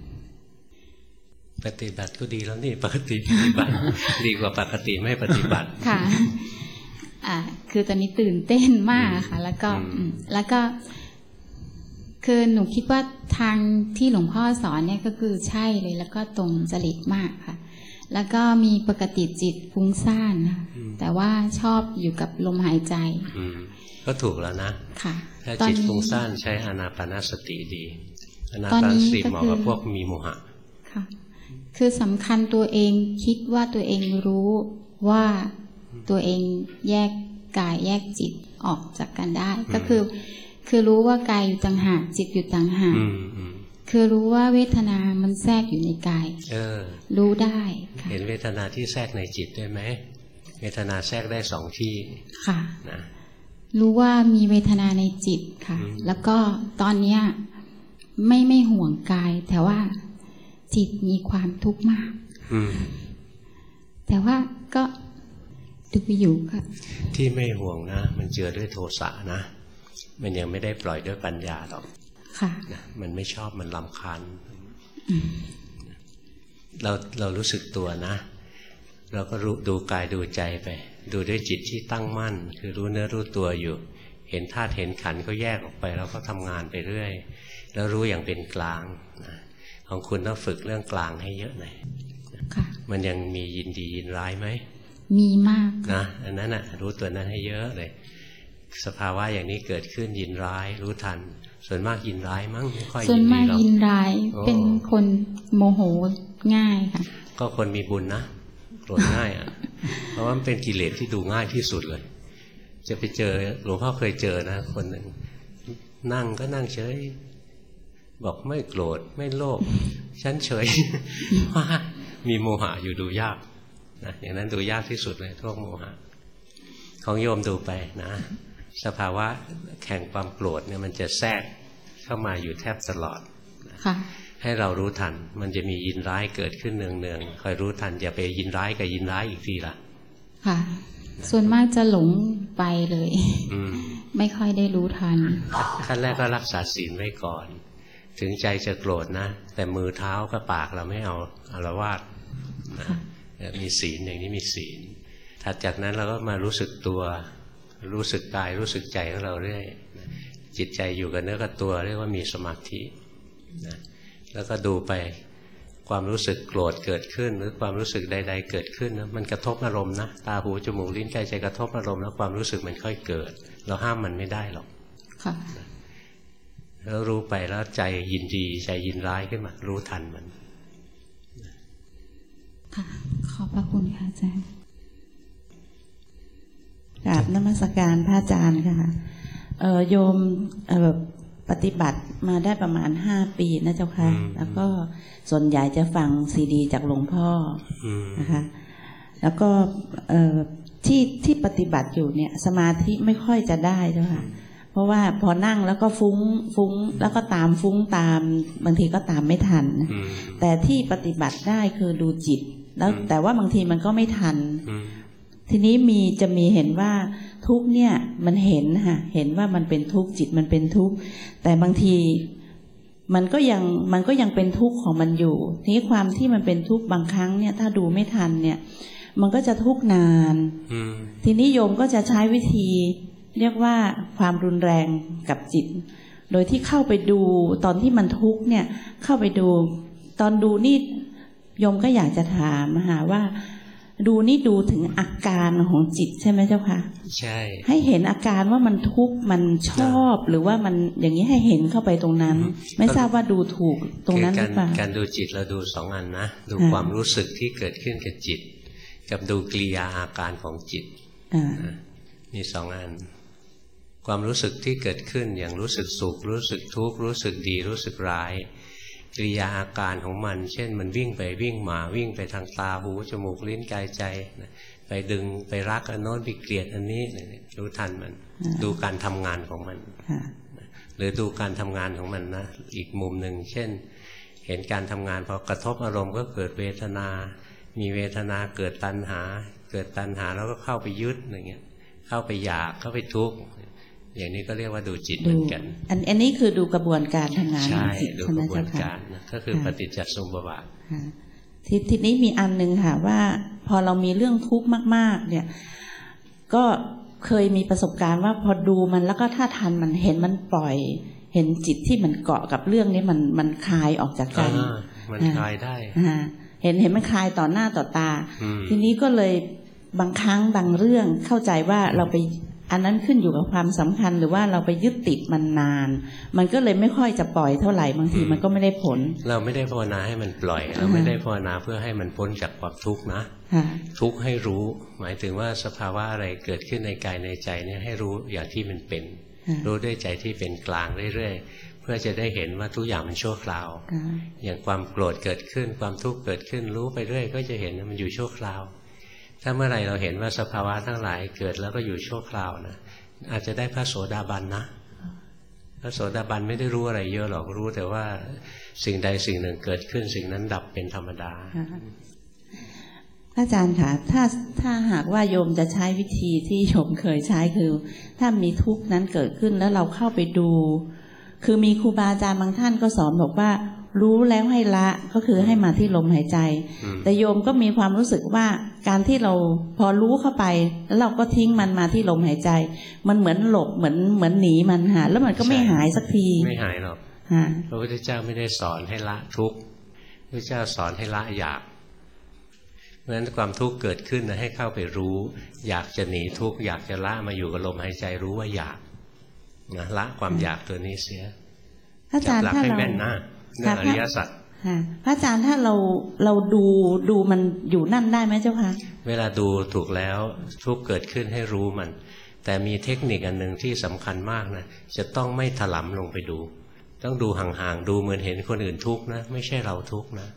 Speaker 1: ปฏิบัติก็ดีแล้วนี่ปกติปฏิบัติดีกว่าปกติไม่ปฏิบัติ
Speaker 5: ค่ะอ่าคือตอนนี้ตื่นเต้นมากค่ะแล้วก็แล้วก็คือหนูคิดว่าทางที่หลวงพ่อสอนเนี่ยก็คือใช่เลยแล้วก็ตรงจริตมากค่ะแล้วก็มีปกติจิตฟุ้งซ่านนะแต่ว่าชอบอยู่กับลมหายใจ
Speaker 1: ก็ถูกแล้วนะ
Speaker 5: ค่ะ
Speaker 1: ถ้าจิตฟุ้งซ่านใช้อานาปานสติดีอานาปานสติเหมาะกับพวกมีโมหะ
Speaker 5: ค่ะคือสำคัญตัวเองคิดว่าตัวเองรู้ว่าตัวเองแยกกายแยกจิตออกจากกันได้ก็คือคือรู้ว่ากายอยู่ต่างหากจิตอยู่ต่างหากคือรู้ว่าเวทนามันแทรกอยู่ในกาย
Speaker 1: เออ
Speaker 5: รู้ได้
Speaker 1: เห็นเวทนาที่แทรกในจิตได้ไหมเวทนาแทรกได้สองที่
Speaker 5: ค่ะ
Speaker 1: นะ
Speaker 5: รู้ว่ามีเวทนาในจิตค่ะแล้วก็ตอนนี้ไม่ไม่ห่วงกายแต่ว่าจิตมีความทุกข์มากแต่ว่าก็ดูไปอยู่ค่ะ
Speaker 1: ที่ไม่ห่วงนะมันเจือด้วยโทสะนะมันยังไม่ได้ปล่อยด้วยปัญญาหรอก
Speaker 5: ค่ะ
Speaker 1: นะมันไม่ชอบมันรำคาญเราเรารู้สึกตัวนะเราก็รู้ดูกายดูใจไปดูด้วยจิตที่ตั้งมั่นคือรู้เนื้อรู้ตัวอยู่เห็นธาตุเห็นขันธ์ก็แยกออกไปแล้วก็ทำงานไปเรื่อยแล้วรู้อย่างเป็นกลางนะของคุณต้องฝึกเรื่องกลางให้เยอะหน่อยมันยังมียินดียินร้ายไหม
Speaker 5: มีมาก
Speaker 1: นะอันนั้นน่ะรู้ตัวนั้นให้เยอะเลยสภาวะอย่างนี้เกิดขึ้นยินร้ายรู้ทันส่วนมากยินร้ายมั้งไม่ค่อยยินดีหรอก
Speaker 5: ส่วนมากยินร้ายเป็นคนโมโหง่ายค่ะ
Speaker 1: ก็คนมีบุญนะโกรธง่ายอ่ะเพราะว่ามันเป็นกิเลสที่ดูง่ายที่สุดเลยจะไปเจอหลวงพ่อเคยเจอนะคนหนึ่งนั่งก็นั่งเฉยบอกไม่โกรธไม่โลภฉันเฉยว่ามีโมหะอยู่ดูยากนะอย่างนั้นดูยากที่สุดเลยพวกโมหะของโยมดูไปนะสภาวะแห่งความโกรธเนี่ยมันจะแทรกเข้ามาอยู่แทบตลอดนะให้เรารู้ทันมันจะมียินร้ายเกิดขึ้นเนืองๆคอยรู้ทันอย่าไปยินร้ายกับยินร้ายอีกทีละค่ะ
Speaker 5: ส่วนมากจะหลงไปเลยไม่ค่อยได้รู้ทัน
Speaker 1: ขั้นแรกก็รักษาศีลไว้ก่อนถึงใจจะโกรธนะแต่มือเท้ากับปากเราไม่เอาอาละวาดนะมีศีลอย่างนี้มีศีลถัดจากนั้นเราก็มารู้สึกตัวรู้สึกกายรู้สึกใจของเราเรื่อยจิตใจอยู่กับเนื้อกับตัวเรียกว่ามีสมาธินะแล้วก็ดูไปความรู้สึกโกรธเกิดขึ้นหรือความรู้สึกใดๆเกิดขึ้นนะมันกระทบอารมณ์นะตาหูจมูกลิ้นกายใจกระทบอารมณ์แล้วความรู้สึกมันค่อยเกิดเราห้ามมันไม่ได้หรอกค่ะแล้วรู้ไปแล้วใจยินดีใจยินร้ายขึ้นมารู้ทันมัน
Speaker 5: ค่ะขอบพระคุณค่ะอาจารย์
Speaker 2: กราบนมัสการพระอาจารย์ค่ะเอ่อโยมเอ่อปฏิบัติมาได้ประมาณห้าปีนะเจ้าค่ะแล้วก็ส่วนใหญ่จะฟังซีดีจากหลวงพ่อนะคะแล้วก็เอ่อที่ที่ปฏิบัติอยู่เนี่ยสมาธิไม่ค่อยจะได้เจ้าค่ะเพราะว่าพอนั่งแล้วก็ฟุ้งฟุ้งแล้วก็ตามฟุ้งตามบางทีก็ตามไม่ทันแต่ที่ปฏิบัติได้คือดูจิตแล้วแต่ว่าบางทีมันก็ไม่ทันทีนี้มีจะมีเห็นว่าทุกเนี่ยมันเห็นค่ะเห็นว่ามันเป็นทุกจิตมันเป็นทุกแต่บางทีมันก็ยังมันก็ยังเป็นทุกข์ของมันอยู่ทีนี้ความที่มันเป็นทุกข์บางครั้งเนี่ยถ้าดูไม่ทันเนี่ยมันก็จะทุกข์นานทีนี้โยมก็จะใช้วิธีเรียกว่าความรุนแรงกับจิตโดยที่เข้าไปดูตอนที่มันทุกข์เนี่ยเข้าไปดูตอนดูนี่โยมก็อยากจะถามหาว่าดูนี่ดูถึงอาการของจิตใช่ไหมเจ้าค่ะใช่ให้เห็นอาการว่ามันทุกข์มันชอบหรือว่ามันอย่างนี้ให้เห็นเข้าไปตรงนั้นไม่ทราบว่าดูถูกตรงนั้นหรือเปล่า
Speaker 1: การดูจิตเราดูสองอันนะดูความรู้สึกที่เกิดขึ้นกับจิตกับดูกิริยาอาการของจิตมีสองอันความรู้สึกที่เกิดขึ้นอย่างรู้สึกสุขรู้สึกทุกข์รู้สึกดีรู้สึกร้ายกิริยาอาการของมันเช่นมันวิ่งไปวิ่งมาวิ่งไปทางตาหูจมูกลิ้นกายใจไปดึงไปรักอันโน้นไปเกลียดอันนี้รู้ทันมันดูการทำงานของมันหรือดูการทำงานของมันนะอีกมุมหนึ่งเช่นเห็นการทำงานพอกระทบอารมณ์ก็เกิดเวทนามีเวทนาเกิดตัณหาเกิดตัณหาแล้วก็เข้าไปยึดอย่างเงี้ยเข้าไปอยากเข้าไปทุกข์อย่างนี้ก็เรียกว่าดูจิตเหมือนกัน
Speaker 2: อันอันนี้คือดูกระบวนการทำงาน
Speaker 1: ใช่ดูกระบวนการก็คือปฏิจจสมุปบาท
Speaker 2: ทีทีนี้มีอันนึงค่ะว่าพอเรามีเรื่องทุกข์มากๆเนี่ยก็เคยมีประสบการณ์ว่าพอดูมันแล้วก็ถ้าทันมันเห็นมันปล่อยเห็นจิตที่มันเกาะกับเรื่องนี้มันมันคลายออกจากกัน
Speaker 1: มันคลายได้
Speaker 2: เห็นเห็นมันคลายต่อหน้าต่อตาทีนี้ก็เลยบางครั้งบางเรื่องเข้าใจว่าเราไปอันนั้นขึ้นอยู่กับความสำคัญหรือว่าเราไปยึดติดมันนานมันก็เลยไม่ค่อยจะปล่อยเท่าไหร่บางทีมันก็ไม่ได้ผล
Speaker 1: เราไม่ได้ภาวนาให้มันปล่อยเราไม่ได้ภาวนาเพื่อให้มันพ้นจากความทุกข์นะทุกข์ให้รู้หมายถึงว่าสภาวะอะไรเกิดขึ้นในกายในใจเนี่ยให้รู้อย่างที่มันเป็นรู้ด้วยใจที่เป็นกลางเรื่อยๆเพื่อจะได้เห็นว่าทุกอย่างมันชั่วคราวอย่างความโกรธเกิดขึ้นความทุกข์เกิดขึ้นรู้ไปเรื่อยก็จะเห็นว่ามันอยู่ชั่วคราวถ้าเมื่อไหร่เราเห็นว่าสภาวะทั้งหลายเกิดแล้วก็อยู่ชั่วคราวนะอาจจะได้พระโสดาบันนะพระโสดาบันไม่ได้รู้อะไรเยอะหรอกรู้แต่ว่าสิ่งใดสิ่งหนึ่งเกิดขึ้นสิ่งนั้นดับเป็นธรรมดา
Speaker 2: อาจารย์คะถ้าถ้าหากว่าโยมจะใช้วิธีที่โยมเคยใช้คือถ้ามีทุกข์นั้นเกิดขึ้นแล้วเราเข้าไปดูคือมีครูบาอาจารย์บางท่านก็สอนบอกว่ารู้แล้วให้ละก็คือให้มาที่ลมหายใจแต่โยมก็มีความรู้สึกว่าการที่เราพอรู้เข้าไปแล้วเราก็ทิ้งมันมาที่ลมหายใจมันเหมือนหลบเหมือนเหมือนหนีมันหาแล้วมันก็ไม่หายสักที
Speaker 1: ไม่หายหรอกพระพุทธเจ้าไม่ได้สอนให้ละทุกข์พระเจ้าสอนให้ละอยากเพราะฉะนั้นความทุกข์เกิดขึ้นนะให้เข้าไปรู้อยากจะหนีทุกข์อยากจะละมาอยู่กับลมหายใจรู้ว่าอยากนะละความอยากตัวนี้เสียจับหลักให้แม่นนะเรื่องอริยสัจ
Speaker 2: พระอาจารย์ถ้าเราเราดูดูมันอยู่นั่นได้ไหมเจ้าคะ
Speaker 1: เวลาดูถูกแล้วทุกเกิดขึ้นให้รู้มันแต่มีเทคนิคอันหนึ่งที่สำคัญมากนะจะต้องไม่ถลำลงไปดูต้องดูห่างๆดูเหมือนเห็นคนอื่นทุกข์นะไม่ใช่เราทุกข์นะ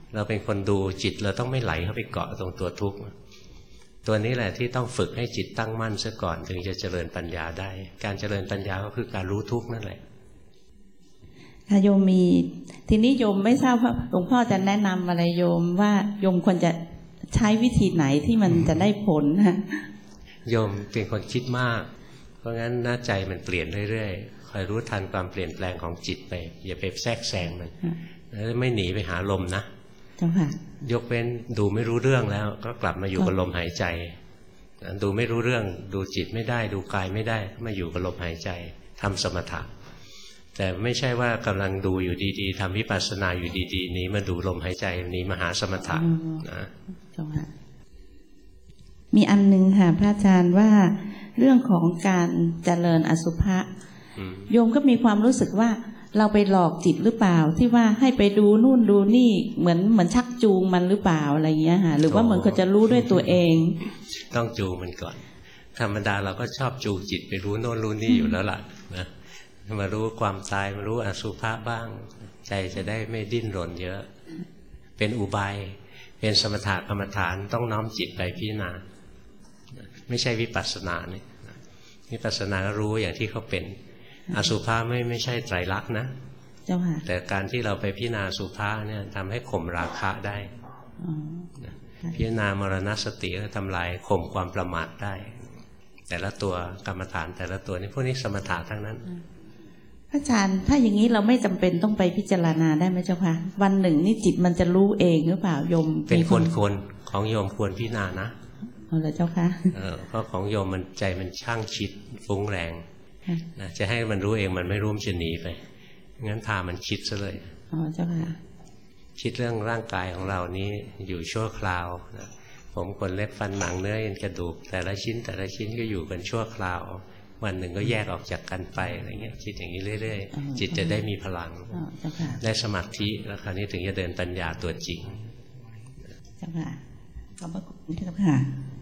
Speaker 1: เราเป็นคนดูจิตเราต้องไม่ไหลเข้าไปเกาะตรงตัวทุกข์ตัวนี้แหละที่ต้องฝึกให้จิตตั้งมั่นซะก่อนถึงจะเจริญปัญญาได้การเจริญปัญญาก็คือการรู้ทุกข์นั่นแหละ
Speaker 2: โยมมีทีนี้โยมไม่ทราบว่าหลวงพ่อจะแนะนำอะไรโยมว่าโยมควรจะใช้วิธีไหนที่มันจะได้ผลนะ
Speaker 1: โยมเป็นคนคิดมากเพราะงั้นหน้าใจมันเปลี่ยนเรื่อยๆคอยรู้ทันความเปลี่ยนแปลงของจิตไปอย่าไปแทรกแซงมันแล้วไม่หนีไปหาลมนะ
Speaker 2: เจ้าค่ะ
Speaker 1: ยกเว้นดูไม่รู้เรื่องแล้วก็กลับมาอยู่กับลมหายใจดูไม่รู้เรื่องดูจิตไม่ได้ดูกายไม่ได้ก็มาอยู่กับลมหายใจทำสมถะแต่ไม่ใช่ว่ากำลังดูอยู่ดีๆทำวิปัสสนาอยู่ดีๆนี้มาดูลมหายใจนี้มาหาสมถะนะ
Speaker 2: เจ้าค่ะมีอันนึงค่ะพระอาจารย์ว่าเรื่องของการเจริญอสุภะโยมก็มีความรู้สึกว่าเราไปหลอกจิตหรือเปล่าที่ว่าให้ไปดูนู่นดูนี่เหมือนเหมือนชักจูงมันหรือเปล่าอะไรเงี้ยค่ะหรือว่าเหมือนเขาจะรู้ด้วยตัวเอง
Speaker 1: ต้องจูงมันก่อนธรรมดาเราก็ชอบจูงจิตไปรู้โน่นรู้นี่อยู่แล้วล่ะนะมารู้ความตายมารู้อสุภะบ้างใจจะได้ไม่ดิ้นรนเยอะเป็นอุบายเป็นสมถะกรรมฐานต้องน้อมจิตไปพิจารณาไม่ใช่วิปัสสนาเนี่ยวิปัสสนารู้อย่างที่เขาเป็นอสุภะไม่ไม่ใช่ไตรลักษณ์นะ
Speaker 2: เจ้าค่ะ
Speaker 1: แต่การที่เราไปพิจารณาอสุภะเนี่ยทำให้ข่มราคะได้พิจารณามรณสติก็ทำลายข่มความประมาทได้แต่ละตัวกรรมฐานแต่ละตัวนี่พวกนี้สมถะทั้งนั้น
Speaker 2: อาจารย์ถ้าอย่างนี้เราไม่จำเป็นต้องไปพิจารณาได้ไหมเจ้าค่ะวันหนึ่งนี่จิตมันจะรู้เองหรือเปล่าโยม
Speaker 1: เป็นคนคนของโยมควรพิจารณานะ
Speaker 2: เอาละเจ้าค่ะ
Speaker 1: เออเพราะของโยมมันใจมันช่างคิดฟุ้งแรงนะจะให้มันรู้เองมันไม่รู้มันจะหนีไปงั้นพามันคิดซะเลย
Speaker 2: อ๋อเจ้าค่ะ
Speaker 1: คิดเรื่องร่างกายของเรานี้อยู่ชั่วคราวนะผมขนเล็บฟันหนังเนื้อเอ็นกระดูกแต่ละชิ้นแต่ละชิ้นก็อยู่กันชั่วคราววันหนึ่งก็แยกออกจากกันไปอะไรเงี้ยคิดอย่างนี้เรื่อยๆจิตจะได้มีพลังได้สมาธิแล้วคราวนี้ถึงจะเดินปัญญาตัวจริง
Speaker 2: เจ้าค่ะขอบพระคุณเจ้า
Speaker 6: ค่ะ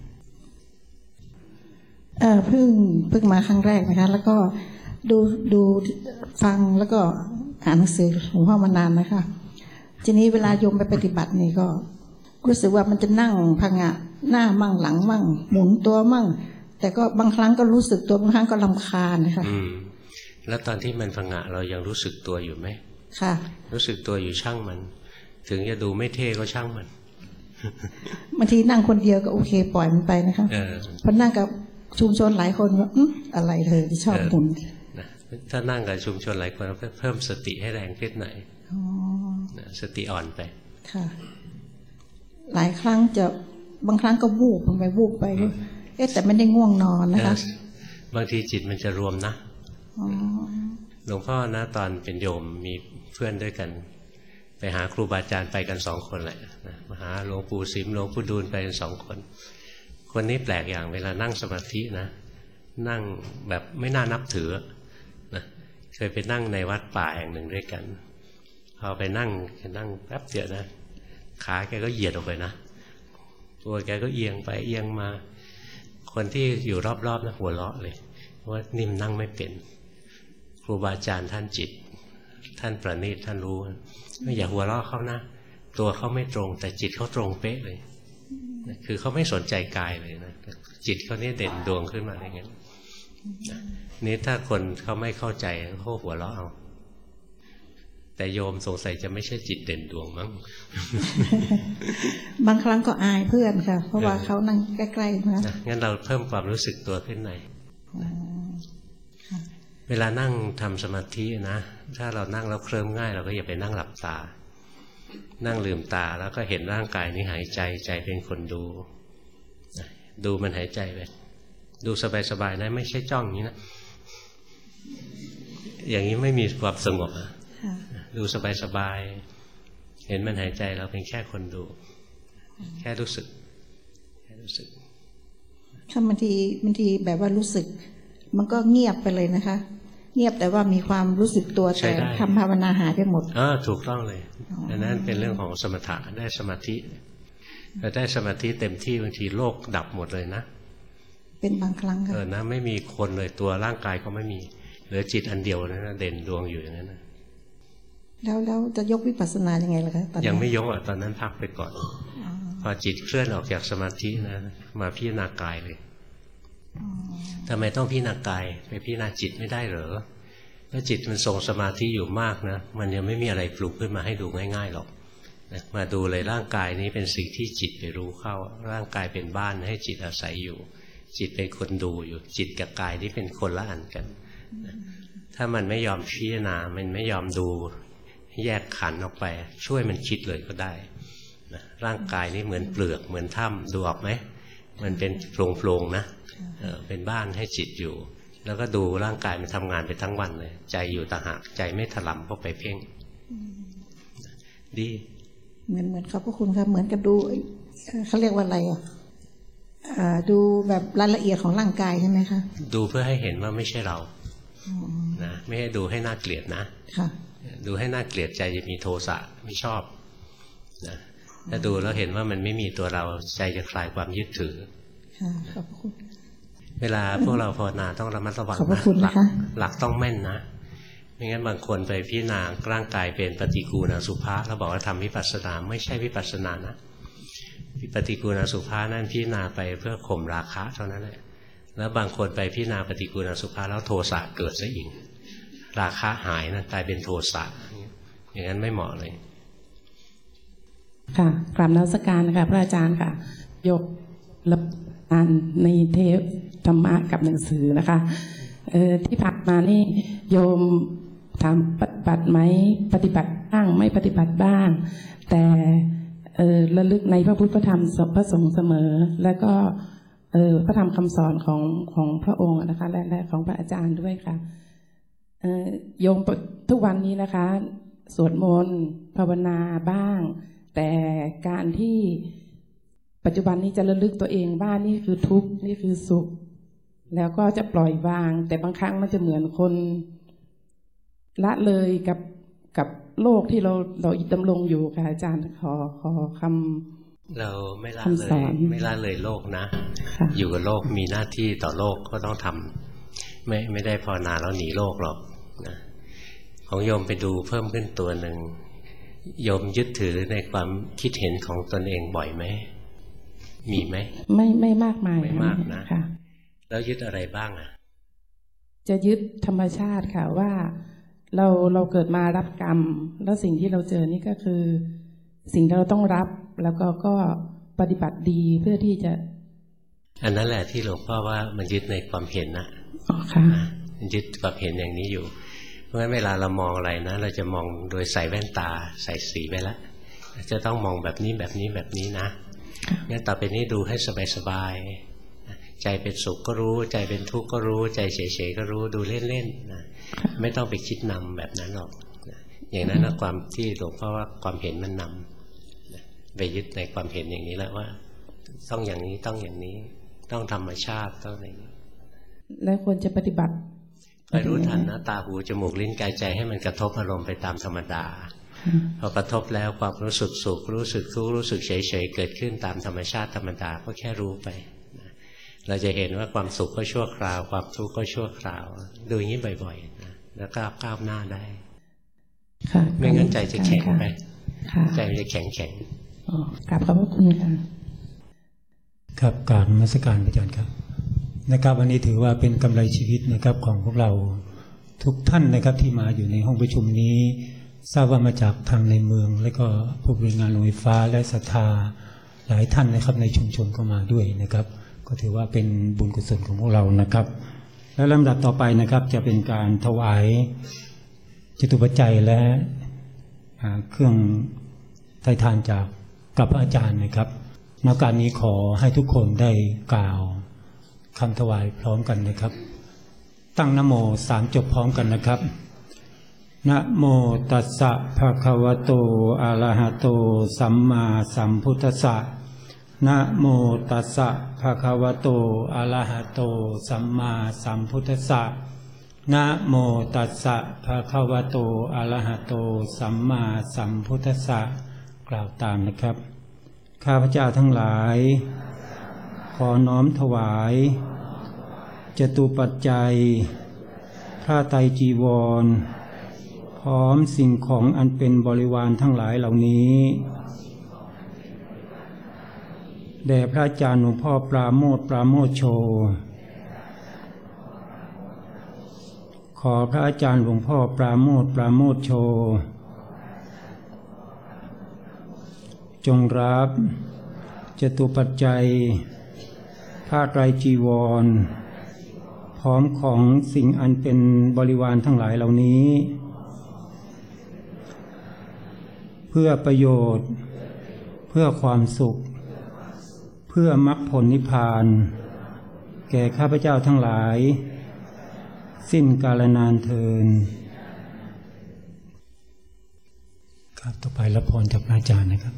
Speaker 6: เอ่อเพิ่งเพิ่งมาครั้งแรกนะคะแล้วก็ดูดูฟังแล้วก็อ่านหนังสือหลวงพ่อมานานนะคะทีนี้เวลาโยมไปปฏิบัตินี่ก็รู้สึกว่ามันจะนั่งพังงะหน้ามั่งหลังมั่งหมุนตัวมั่งแต่ก็บางครั้งก็รู้สึกตัวบางครั้งก็รำคาญนะคะ
Speaker 1: อืมแล้วตอนที่มันพังงะเรายังรู้สึกตัวอยู่ไหม
Speaker 6: ค่ะ
Speaker 1: รู้สึกตัวอยู่ช่างมันถึงจะดูไม่เท่ก็ช่างมัน
Speaker 6: บางทีนั่งคนเดียวก็โอเคปล่อยมันไปนะคะพอนั่งกับชุมชนหลายคนว่าอะไรเธอที่ชอบหมุน
Speaker 1: ถ้านั่งกับชุมชนหลายคนเพิ่มสติให้แรงขึ้นหน่อยสติอ่อนไป
Speaker 6: ค่ะหลายครั้งจะบางครั้งก็วูบลงไปวูบไปเอ๊ะแต่ไม่ได้ง่วงนอนนะคะ
Speaker 1: บางทีจิตมันจะรวมนะหลวงพ่อนะตอนเป็นโยมมีเพื่อนด้วยกันไปหาครูบาอาจารย์ไปกันสองคนแหละมาหาหลวงปู่สิมหลวงปู่ดูลไปกันสองคนคนนี้แปลกอย่างเวลานั่งสมาธินะนั่งแบบไม่น่านับถือนะเคยไปนั่งในวัดป่าแห่งหนึ่งด้วยกันพอไปนั่งนั่งแป๊บเดียวนะขาแกก็เหยียดออกไปนะตัวแกก็เอียงไปเอียงมาคนที่อยู่รอบๆนะหัวเราะเลยว่านิ่มนั่งไม่เป็นครูบาอาจารย์ท่านจิตท่านประณีตท่านรู้ไม่อย่าหัวเราะเขานะตัวเขาไม่ตรงแต่จิตเขาตรงเป๊ะเลยคือเขาไม่สนใจกายเลยนะจิตเขานี่เด่นดวงขึ้นมาอย่างเงี้ยนี่ถ้าคนเขาไม่เข้าใจเขาหัวเราะเอาแต่โยมสงสัยจะไม่ใช่จิตเด่นดวงมั้ง
Speaker 6: บางครั้งก็อายเพื่อนค่ะเพราะว่าเขานั่งใกล้ๆนะ
Speaker 1: งั้นเราเพิ่มความรู้สึกตัวขึ้นหน่อยเวลานั่งทำสมาธินะถ้าเรานั่งแล้วเคลิ้มง่ายเราก็อย่าไปนั่งหลับตานั่งลืมตาแล้วก็เห็นร่างกายนี้หายใจใจเป็นคนดูดูมันหายใจไปดูสบายๆนะไม่ใช่จ้องอย่างนี้นะอย่างนี้ไม่มีความสงบอ่ะดูสบายๆเห็นมันหายใจเราเป็นแค่คนดูแค่รู้สึกแค่รู้สึก
Speaker 6: ค่ะบางทีบางทีแบบว่ารู้สึกมันก็เงียบไปเลยนะคะเงียบแต่ว่ามีความรู้สึกตัวแต่ทำภาวนาหายไปหมด
Speaker 1: อ่าถูกต้องเลยอันนั้นเป็นเรื่องของสมถะได้สมาธิแต่ได้สมาธิเต็มที่บางทีโลกดับหมดเลยนะ
Speaker 6: เป็นบางครั้งค่ะ
Speaker 1: เออนะไม่มีคนเลยตัวร่างกายก็ไม่มีเหลือจิตอันเดียวนะเด่นดวงอยู่อย่างนั้นนะ
Speaker 6: แล้วแล้วจะยกวิปัสสนายังไงล่ะคะตอนนี้
Speaker 1: ยังไม่ยกอ่ะตอนนั้นพักไปก่อนพอจิตเคลื่อนออกจากสมาธินะมาพิจารณากายเลยทำไมต้องพิจารณากายไปพิจารณาจิตไม่ได้เหรอถ้าจิตมันทรงสมาธิอยู่มากนะมันยังไม่มีอะไรปลุกขึ้นมาให้ดูง่ายๆหรอกนะมาดูเลยร่างกายนี้เป็นสิ่งที่จิตไปรู้เข้าร่างกายเป็นบ้านให้จิตอาศัยอยู่จิตเป็นคนดูอยู่จิตกับกายนี่เป็นคนละอันกันนะถ้ามันไม่ยอมพิจารณามันไม่ยอมดูแยกขันธ์ออกไปช่วยมันคิดเลยก็ได้นะร่างกายนี่เหมือนเปลือกเหมือนถ้ำดูออกไหมมันเป็นโพรงๆนะเออเป็นบ้านให้จิตอยู่แล้วก็ดูร่างกายมันทำงานไปทั้งวันเลยใจอยู่ต่างหากใจไม่ถลำเข้าไปเพ่งดี
Speaker 6: เหมือนเหมือนขอบพระคุณครับเหมือนกับดูเขาเรียกว่าอะไรอ่ะดูแบบรายละเอียดของร่างกายใช่ไหมคะ
Speaker 1: ดูเพื่อให้เห็นว่าไม่ใช่เรานะไม่ให้ดูให้น่าเกลียดนะดูให้น่าเกลียดใจจะมีโทสะไม่ชอบนะถ้าดูแล้วเห็นว่ามันไม่มีตัวเราใจจะคลายความยึดถือ
Speaker 6: ขอบคุณ
Speaker 1: เวลาพวกเราภาวนาต้องระมัดระวังนะหลักหลักต้องแม่นนะไม่งั้นบางคนไปพิจารณาร่างกายเป็นปฏิกูณอสุภะแล้วบอกว่าทำวิปัสสนาไม่ใช่วิปัสสนานะปฏิกูณอสุภะนั่นพิจารณาไปเพื่อข่มราคะเท่านั้นแหละแล้วบางคนไปพิจารณาปฏิกูณอสุภะแล้วโทสะเกิดซะอีกราคะหายนะกลายเป็นโทสะอย่างนั้นไม่เหมาะเลย
Speaker 7: ค่ะกราบนมัสการค่ะพระอาจารย์ค่ะยกรับอ่านในเทปธรรมะกับหนังสือนะคะเออที่ผ่านมานี่โยมถามปฏิบัติไหมปฏิบัติบ้างไม่ปฏิบัติบ้างแต่เออระลึกในพระพุทธพระธรรมพระสงฆ์เสมอแล้วก็เออพระธรรมคำสอนของของพระองค์นะคะและและของพระอาจารย์ด้วยค่ะเออโยมทุกวันนี้นะคะสวดมนต์ภาวนาบ้างแต่การที่ปัจจุบันนี้จะระลึกตัวเองว่านี่คือทุกข์นี่คือสุขแล้วก็จะปล่อยวางแต่บางครั้งมันจะเหมือนคนละเลยกับกับโลกที่เราเราดำรงอยู่ค่ะอาจารย์ขอขอคำ
Speaker 1: เราไม่ละเลยไม่ละเลยโลกนะอยู่กับโลกมีหน้าที่ต่อโลกก็ต้องทำไม่ไม่ได้ภาวนาแล้วหนีโลกหรอกนะของโยมไปดูเพิ่มขึ้นตัวหนึ่งโยมยึดถือในความคิดเห็นของตนเองบ่อยไหมมีไหม
Speaker 7: ไม่ไม่มากมาย
Speaker 1: ไม่มากนะแล้วยึดอะไรบ้างอ่ะ
Speaker 7: จะยึดธรรมชาติค่ะว่าเราเราเกิดมารับกรรมแล้วสิ่งที่เราเจอนี่ก็คือสิ่งที่เราต้องรับแล้วก็ก็ปฏิบัติดีเพื่อที่จะ
Speaker 1: อันนั้นแหละที่หลวงพ่อว่ามันยึดในความเห็นนะ
Speaker 7: อ๋อค่ะ
Speaker 1: มันยึดความเห็นอย่างนี้อยู่เพราะฉะนั้นเวลาเรามองอะไรนะเราจะมองโดยใส่แว่นตาใส่สีไปแล้วจะต้องมองแบบนี้แบบนี้แบบนี้นะงั้นต่อไปนี้ดูให้สบายๆใจเป็นสุขก็รู้ใจเป็นทุกข์ก็รู้ใจเฉยๆก็รู้ดูเล่นๆนะไม่ต้องไปคิดนำแบบนั้นหรอกอย่างนั้นนะความที่หลวงพ่อว่าความเห็นมันนำไปยึดในความเห็นอย่างนี้แล้วว่าต้องอย่างนี้ต้องอย่างนี้ต้องธรรมชาติต้องอะไรนี้
Speaker 7: แล้วควรจะปฏิบัติ
Speaker 1: ไปรู้ทันนะตาหูจมูกลิ้นกายใจให้มันกระทบอารมณ์ไปตามธรรมดาพอกระทบแล้วความรู้สึกสุขรู้สึกทุกข์รู้สึกเฉยๆเกิดขึ้นตามธรรมชาติธรรมดาก็แค่รู้ไปเราจะเห็นว่าความสุขก็ชั่วคราวความทุกข์ก็ชั่วคราวดูอย่างนี้บ่อยๆนะแล้วก็ก้าวหน้าได้ไม่งั้นใจจะแข็งไปใจมันจะแข็งแข็ง
Speaker 7: กราบขอบพระคุณค่ะ
Speaker 8: ครับกราบนมัสการอาจารย์ครับนะครับวันนี้ถือว่าเป็นกำไรชีวิตนะครับของพวกเราทุกท่านนะครับที่มาอยู่ในห้องประชุมนี้ทราบว่ามาจากทางในเมืองและก็ผู้บริหารโรงไฟฟ้าและศรัทธาหลายท่านนะครับในชุมชนก็มาด้วยนะครับก็ถือว่าเป็นบุญกุศลของพวกเรานะครับและลำดับต่อไปนะครับจะเป็นการถวายจตุปัจจัยและเครื่องไถ่ทานจากกับพระอาจารย์นะครับในการนี้ขอให้ทุกคนได้กล่าวคำถวายพร้อมกันนะครับตั้งนะโมสามจบพร้อมกันนะครับนะโมตัสสะภะคะวะโตอะระหะโตสัมมาสัมพุทธัสสะนะโมตัสสะภะคะวะโตอะระหะโตสัมมาสัมพุทธัสสะนะโมตัสสะภะคะวะโตอะระหะโตสัมมาสัมพุทธัสสะกล่าวตามนะครับข้าพเจ้าทั้งหลายขอน้อมถวายจตุปัจจัยผ้าไตรจีวรพร้อมสิ่งของอันเป็นบริวารทั้งหลายเหล่านี้แด่พระอาจารย์หลวงพ่อปราโมทย์ปราโมทโชขอพระอาจารย์หลวงพ่อปราโมทย์ปราโมทโชจงรับจตุปัจจัยผ้าไตรจีวรพร้อมของสิ่งอันเป็นบริวารทั้งหลายเหล่านี้เพื่อประโยชน์เพื่อความสุขเพื่อมรรคผลนิพพานแก่ข้าพเจ้าทั้งหลายสิ้นกาลนานเทอญครับต่อไปรับพรจากอาจารย์นะครับ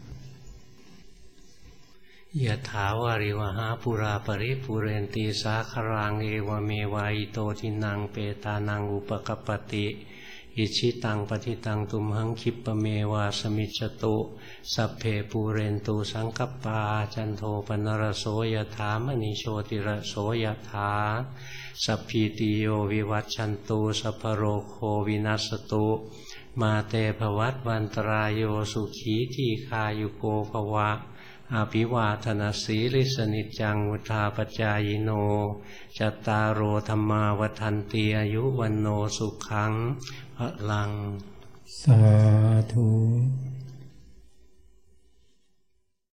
Speaker 1: ยะถาวาริวหาปุราปริปุเรนตีสาครังเอวเมวะอิโตทินังเปตานังอุปกปปติอิชิตังปฏิตังตุมหังคิปเมวะสมิจจตุสัพเพปูเรนตุสังกปาจันโทปนรโสยถามณีโชติระโสยถาสัพพิติโยวิวัชชันตุสัพพโรโควินัสตุมาเตภวัตวันตรายโยสุขีทีคายุโกภวะอาภิวาทนาสีลิสนิจังวุธาปจายโนจัตตารโอธรรมาวัฏันติอายุวันโนสุขังพลัง
Speaker 8: สาธุ